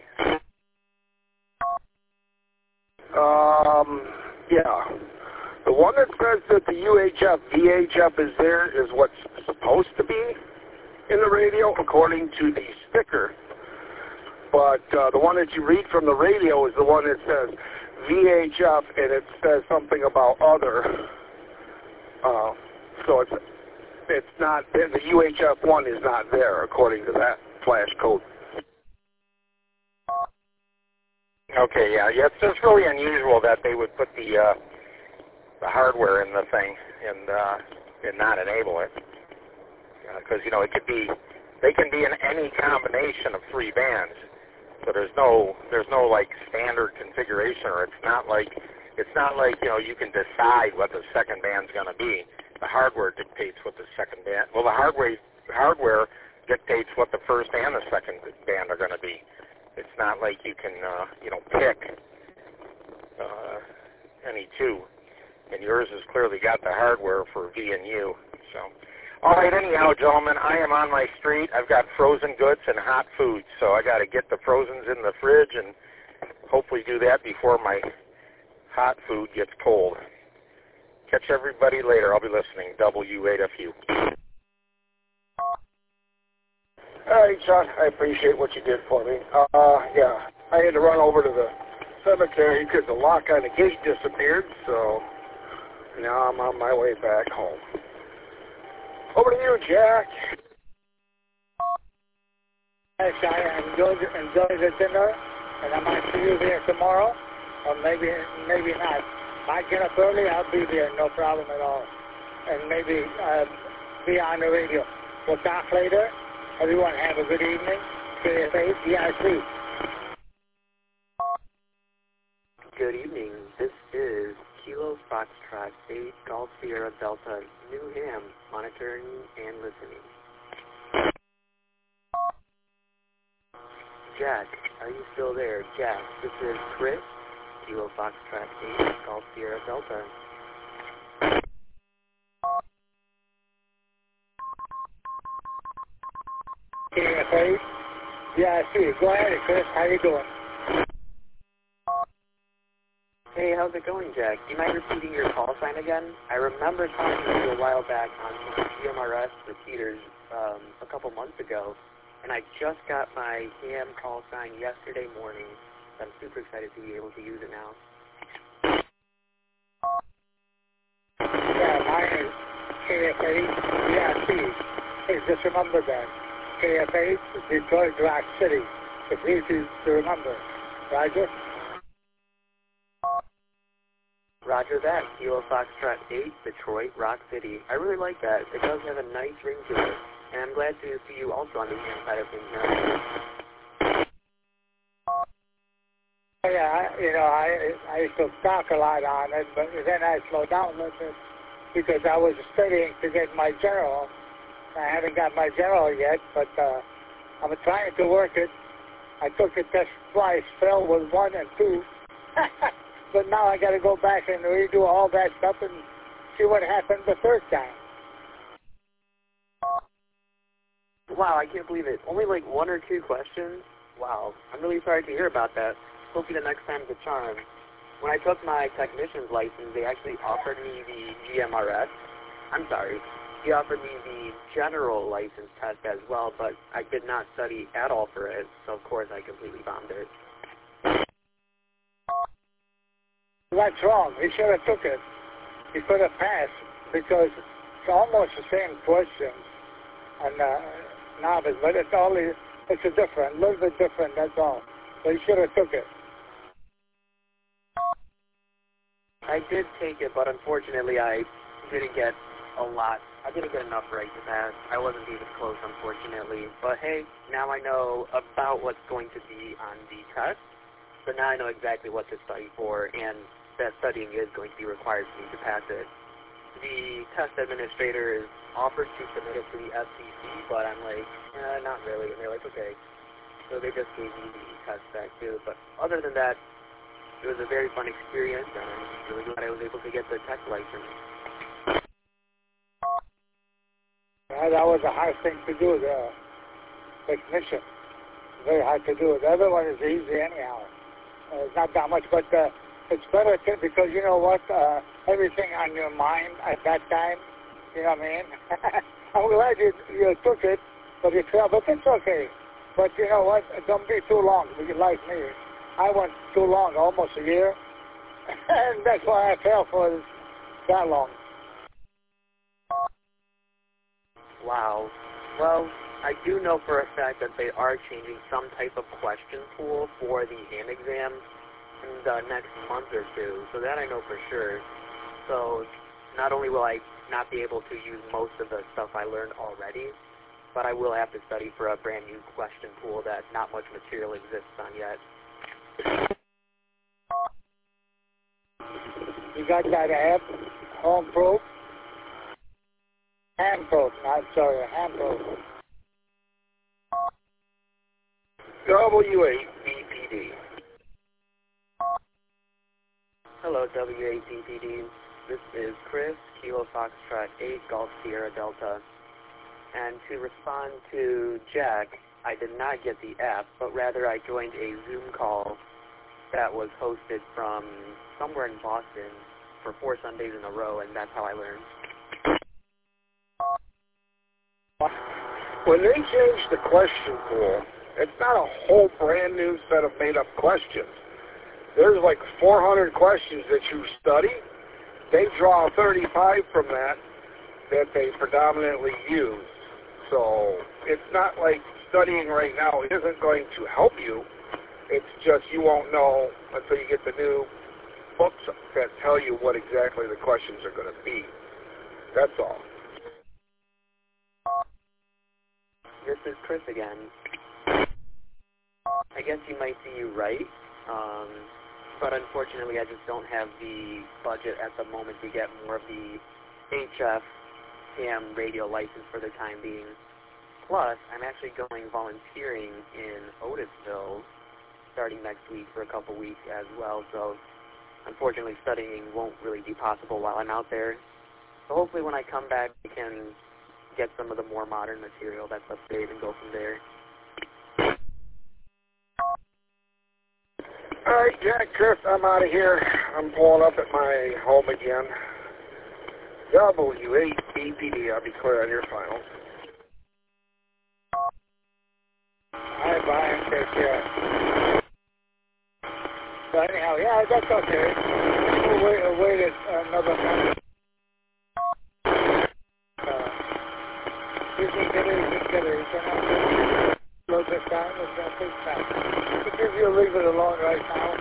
Yeah. The one that says that the UHF VHF is there is what's supposed to be in the radio according to the sticker. But the one that you read from the radio is the one that says VHF, and it says something about other. So it's not, the UHF one is not there according to that flash code. Okay, yeah, it's just really unusual that they would put the hardware in the thing and not enable it, because it could be, they can be in any combination of 3 bands. So there's no like standard configuration, or it's not like you can decide what the second band's going to be. The hardware dictates what the second band. Well, the hardware dictates what the first and the second band are going to be. It's not like you can pick any two. And yours has clearly got the hardware for V and U. So, all right. Anyhow, gentlemen, I am on my street. I've got frozen goods and hot food, so I got to get the frozens in the fridge and hopefully do that before my hot food gets cold. Catch everybody later. I'll be listening. W8FU. All right, Chuck. I appreciate what you did for me. Yeah, I had to run over to the cemetery because the lock on the gate disappeared, so now I'm on my way back home. Over to you, Jack. Yes, I enjoy the dinner, and I might see you there tomorrow, or maybe not. If I get up early, I'll be there, no problem at all. And maybe be on the radio. We'll talk later. Everyone have a good evening. KFA, DIC. Good evening. This is Kilo Foxtrot 8 Golf Sierra Delta Newham, monitoring and listening. Jack, are you still there? Jack, this is Chris, Kilo Foxtrot 8 Golf Sierra Delta. KFA, DIC. Go ahead, Chris. How you doing? Hey, how's it going, Jack? Do you mind repeating your call sign again? I remember talking to you a while back on GMRS repeaters a couple months ago, and I just got my AM call sign yesterday morning. I'm super excited to be able to use it now. Yeah, mine is KFA, DIC. Hey, just remember that. KFA, Detroit, Rock City. It's easy to remember. Roger? Roger that. Kilo Foxtrot 8, Detroit, Rock City. I really like that. It does have a nice ring to it. And I'm glad to see you also on the ham side of things now. Yeah, I used to talk a lot on it, but then I slowed down a little bit because I was studying to get my general. I haven't got my general yet, but I'm trying to work it. I took the test twice, failed with 1 and 2. But now I got to go back and redo all that stuff and see what happened the third time. Wow, I can't believe it. Only like 1 or 2 questions? Wow, I'm really sorry to hear about that. Hopefully the next time's a charm. When I took my technician's license, they actually offered me the GMRS. I'm sorry. He offered me the general license test as well, but I did not study at all for it, so of course I completely bombed it. That's wrong. He should have took it. He could have passed because it's almost the same question on novice, but it's a little bit different, that's all. So he should have took it. I did take it, but unfortunately I didn't get a lot. I didn't get enough right to pass. I wasn't even close, unfortunately. But hey, now I know about what's going to be on the test. So now I know exactly what to study for, and that studying is going to be required for me to pass it. The test administrator is offered to submit it to the FCC, but I'm like, not really. And they're like, okay. So they just gave me the test back too. But other than that, it was a very fun experience, and I'm really glad I was able to get the tech license. That was a hard thing to do, the technician. Very hard to do. The other one is easy anyhow. It's not that much, but it's better because you know what? Everything on your mind at that time, you know what I mean? I'm glad you took it, but you failed, but it's okay. But you know what? Don't be too long, like me. I went too long, almost a year, and that's why I failed for that long. Wow. Well, I do know for a fact that they are changing some type of question pool for the hand exam in the next month or two, so that I know for sure. So not only will I not be able to use most of the stuff I learned already, but I will have to study for a brand new question pool that not much material exists on yet. You got that app, Home Probe? Hand Probe, hand probe. W8BPD. Hello, W8BPD. This is Chris, Kilo Foxtrot 8, Golf Sierra Delta. And to respond to Jack, I did not get the app, but rather I joined a Zoom call that was hosted from somewhere in Boston for 4 Sundays in a row, and that's how I learned. When they change the question pool, it's not a whole brand new set of made-up questions. There's like 400 questions that you study. They draw 35 from that they predominantly use. So it's not like studying right now isn't going to help you. It's just you won't know until you get the new books that tell you what exactly the questions are going to be. That's all. This is Chris again. I guess you might be right, but unfortunately I just don't have the budget at the moment to get more of the HF ham radio license for the time being. Plus, I'm actually going volunteering in Otisville starting next week for a couple weeks as well, so unfortunately studying won't really be possible while I'm out there. So hopefully when I come back we can get some of the more modern material that's up to date and go from there. All right, Jack, Chris, I'm out of here. I'm pulling up at my home again. W8BPD, I'll be clear on your finals. All right, Brian, take care. So anyhow, yeah, that's okay. We'll wait another month. You can get it. A little bit time, it's going to take time. But if you leave it alone right now,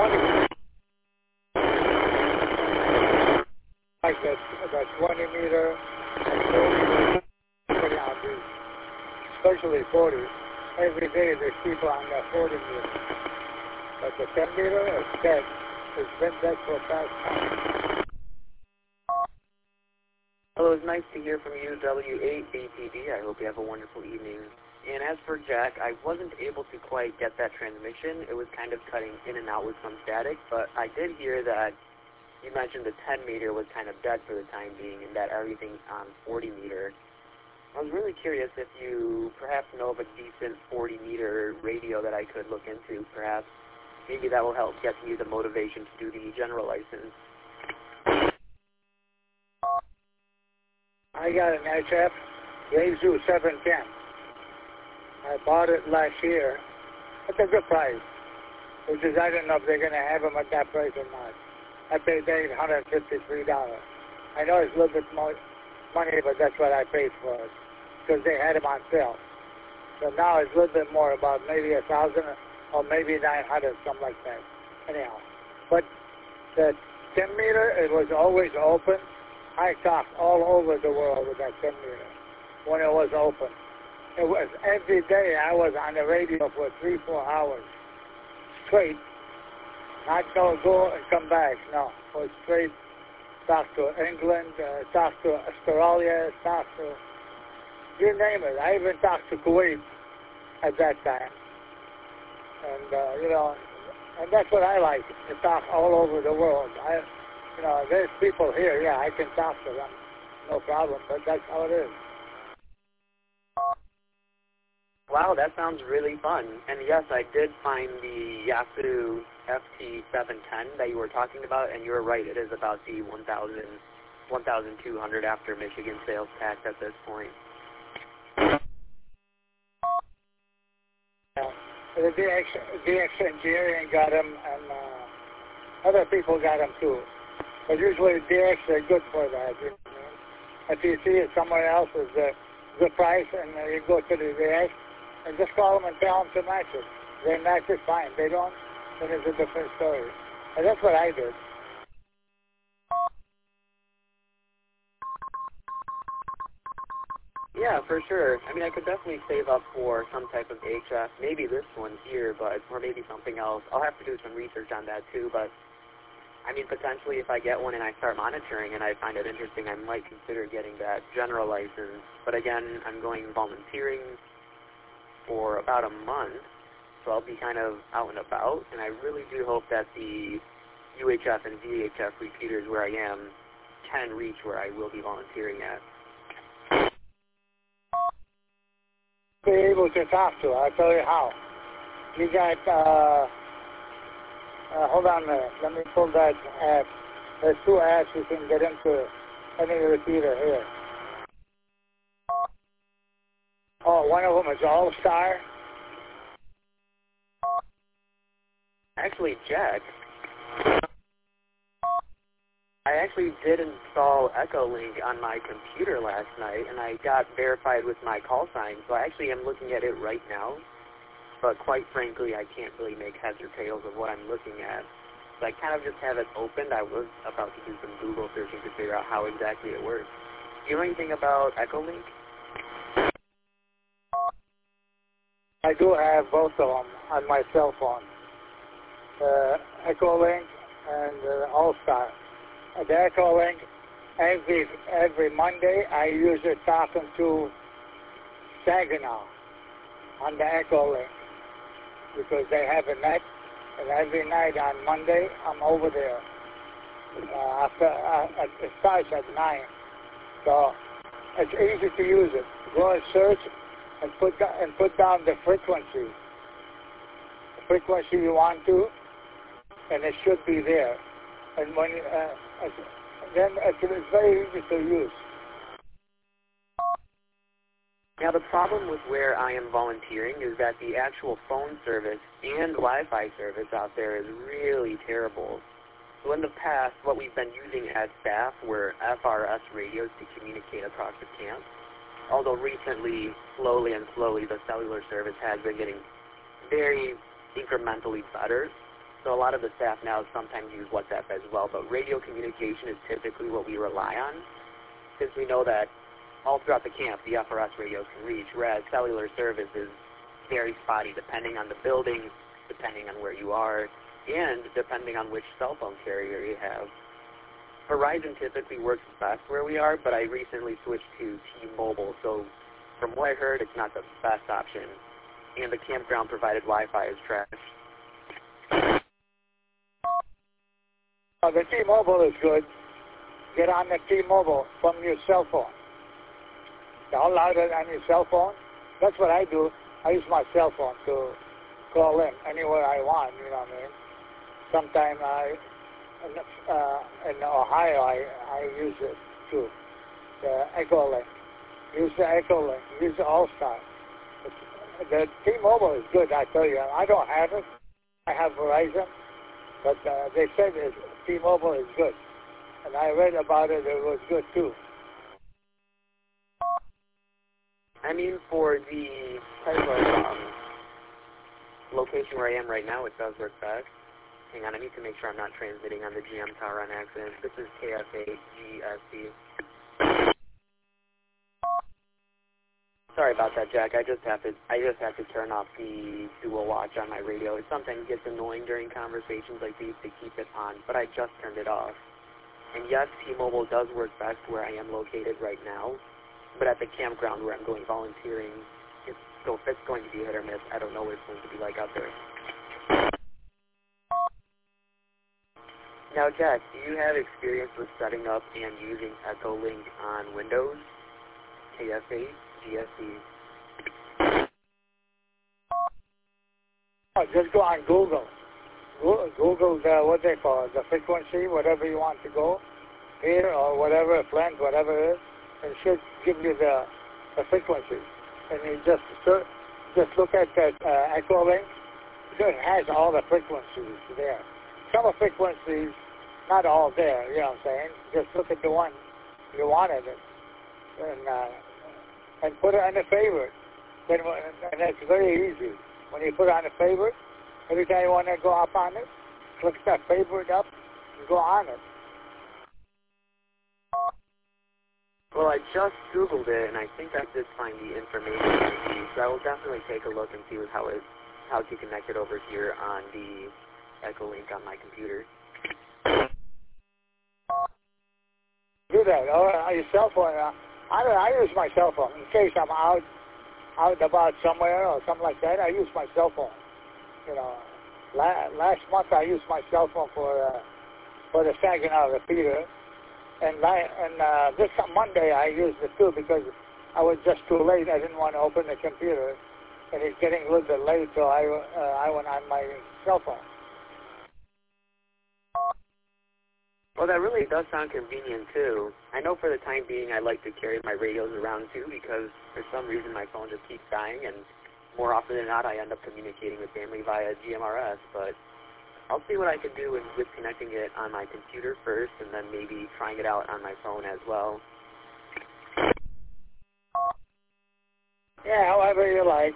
like that 20 meter and 40 on these, especially 40. Every day there's people on that 40 meter. But the 10 meter is dead. It's been dead for a past time. Hello, it's nice to hear from you, W8BTD. I hope you have a wonderful evening. And as for Jack, I wasn't able to quite get that transmission. It was kind of cutting in and out with some static, but I did hear that you mentioned the 10 meter was kind of dead for the time being and that everything's on 40 meter. I was really curious if you perhaps know of a decent 40 meter radio that I could look into, perhaps. Maybe that will help get me the motivation to do the general license. I got an HF Yaesu 710. I bought it last year at a good price, which is I don't know if they're going to have them at that price or not. I paid $853. I know it's a little bit more money, but that's what I paid for it because they had them on sale. So now it's a little bit more, about maybe 1,000 or maybe 900, something like that. Anyhow, but the 10 meter, it was always open. I talked all over the world with that 10 meter when it was open. It was every day I was on the radio for 3-4 hours straight. Not go and come back. No, it was straight. Talk to England, talk to Australia, talk to, you name it. I even talked to Kuwait at that time. And, you know, and that's what I like, to talk all over the world. You know, there's people here, yeah, I can talk to them, no problem, but that's how it is. Wow, that sounds really fun. And yes, I did find the Yaesu FT710 that you were talking about, and you're right, it is about the 1,200 after Michigan sales tax at this point. The DX Engineering got them, and other people got them too. But usually DX are good for that. You know what I mean? If you see it somewhere else is the price, and you go to the DX, and just call them and tell them to match it. They match it fine. They don't, then it's a different story. And that's what I did. Yeah, for sure. I mean, I could definitely save up for some type of HF, maybe this one here, but or maybe something else. I'll have to do some research on that too, but I mean, potentially if I get one and I start monitoring and I find it interesting, I might consider getting that general license. But again, I'm going volunteering for about a month, so I'll be kind of out and about, and I really do hope that the UHF and VHF repeaters where I am can reach where I will be volunteering at. Be able to talk to. I'll tell you how. You got, hold on a minute. Let me pull that app. There's 2 apps you can get into any repeater here. Oh, one of them is All-Star. Actually, Jack, I actually did install Echolink on my computer last night, and I got verified with my call sign, so I actually am looking at it right now. But quite frankly, I can't really make heads or tails of what I'm looking at. So I kind of just have it opened. I was about to do some Google searching to figure out how exactly it works. Do you know anything about Echolink? I do have both of them on my cell phone. Echolink and All-Star. The Echolink, every Monday, I use it talking to Saginaw on the Echolink because they have a net, and every night on Monday, I'm over there. It starts at 9, so it's easy to use it. Go and search and put down the frequency you want to, and it should be there. And when then it's very easy to use. Now the problem with where I am volunteering is that the actual phone service and Wi-Fi service out there is really terrible. So in the past, what we've been using as staff were FRS radios to communicate across the camp. although recently, slowly, the cellular service has been getting very incrementally better. So a lot of the staff now sometimes use WhatsApp as well, but radio communication is typically what we rely on, since we know that all throughout the camp, the FRS radios can reach, whereas cellular service is very spotty depending on the building, depending on where you are, and depending on which cell phone carrier you have. Verizon typically works best where we are, but I recently switched to T-Mobile, so from what I heard, it's not the best option, and the campground provided Wi-Fi is trash. The T-Mobile is good. Get on the T-Mobile from your cell phone. Download it on your cell phone. That's what I do. I use my cell phone to call in anywhere I want, you know what I mean? Sometime in Ohio, I use it too. The Echolink. Use the Echolink. Use the All-Star. The T-Mobile is good, I tell you. I don't have it. I have Verizon. But they said T-Mobile is good. And I read about it. It was good too. I mean, for the type of location where I am right now, it does work best. Hang on, I need to make sure I'm not transmitting on the GM tower on accident. This is KFA GSD. Sorry about that, Jack. I just have to turn off the dual watch on my radio. It sometimes gets annoying during conversations like these to keep it on, but I just turned it off. And yes, T-Mobile does work best where I am located right now, but at the campground where I'm going volunteering, if it's going to be hit or miss, I don't know what it's going to be like out there. Now, Jack, do you have experience with setting up and using Echolink on Windows, KFA, GSD? Just go on Google. Google what they call it, the frequency, whatever you want to go here or whatever, Flint, whatever it is. It should give you the frequency. And you just look at that Echolink. It has all the frequencies there. Some of the frequencies, not all there, you know what I'm saying? Just look at the one you wanted it. And put it on a favorite. And that's very easy. When you put it on a favorite, every time you want to go up on it, click that favorite up and go on it. Well, I just Googled it, and I think I did find the information I need, so I will definitely take a look and see how to connect it over here on the Echolink on my computer. Do that. Or on your cell phone. I use my cell phone in case I'm out about somewhere or something like that. I use my cell phone. You know, last month I used my cell phone for the Saginaw repeater, and this Monday I used it too because I was just too late. I didn't want to open the computer, and it's getting a little bit late, so I went on my cell phone. Well, that really does sound convenient, too. I know for the time being I like to carry my radios around, too, because for some reason my phone just keeps dying, and more often than not I end up communicating with family via GMRS, but I'll see what I can do with connecting it on my computer first, and then maybe trying it out on my phone as well. Yeah, however you like.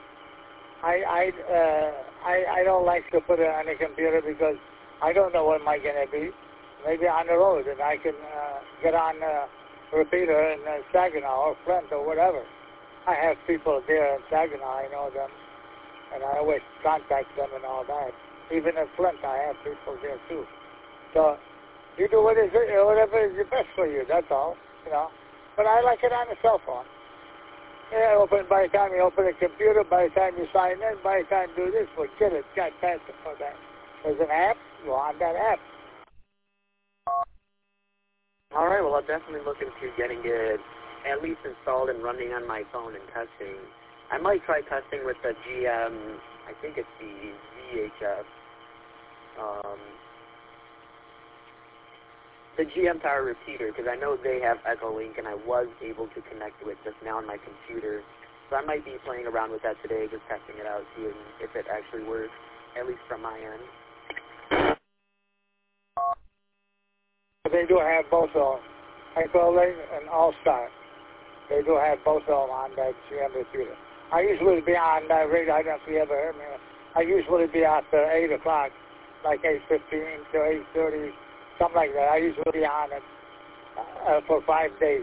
I don't like to put it on the computer because I don't know what am I going to be. Maybe on the road, and I can get on a repeater in Saginaw or Flint or whatever. I have people there in Saginaw, I know them, and I always contact them and all that. Even in Flint, I have people there too. So you do whatever is the best for you. That's all, you know. But I like it on the cell phone. Yeah, by the time you open the computer, by the time you sign in, by the time you do this, forget it. Got time for that. There's an app. Go on that app. All right, well, I'll definitely look into getting it at least installed and running on my phone and testing. I might try testing with the GM, I think it's the VHF, the GM Tower repeater, because I know they have Echolink, and I was able to connect to it just now on my computer. So I might be playing around with that today, just testing it out, seeing if it actually works, at least from my end. They do have both Echolink and All-Star. They do have both of them on that CM repeater. I usually be on that radio. I don't know if you ever heard me. I usually be after 8 o'clock, like 8:15 to 8:30, something like that. I usually be on it for 5 days.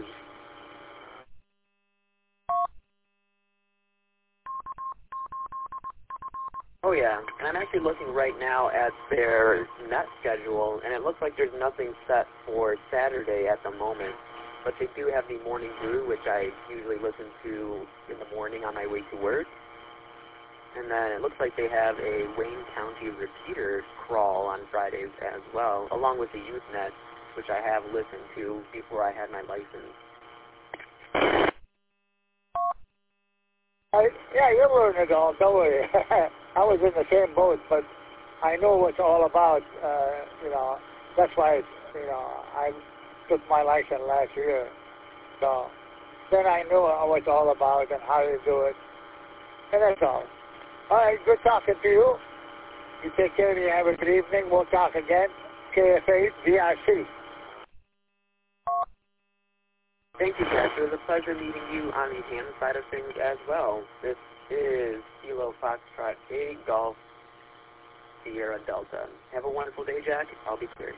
Oh, yeah. And I'm actually looking right now at their net schedule, and it looks like there's nothing set for Saturday at the moment. But they do have the Morning Brew, which I usually listen to in the morning on my way to work. And then it looks like they have a Wayne County repeater crawl on Fridays as well, along with the Usenet, which I have listened to before I had my license. Yeah, you learn it all, don't worry. I was in the same boat, but I know what it's all about. That's why, I took my license last year. So then I knew what it's all about and how to do it. And that's all. All right, good talking to you. You take care of you. Have a good evening. We'll talk again. KFA VRC. Thank you, Jack. It was a pleasure meeting you on the ham side of things as well. This is Kilo Foxtrot 8 Golf Sierra Delta. Have a wonderful day, Jack. I'll be clear.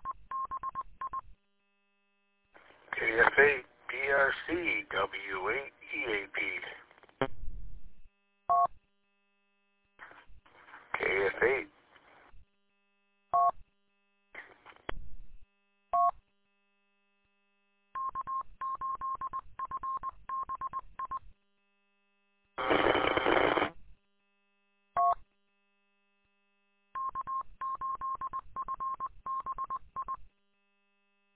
KFA BRC W8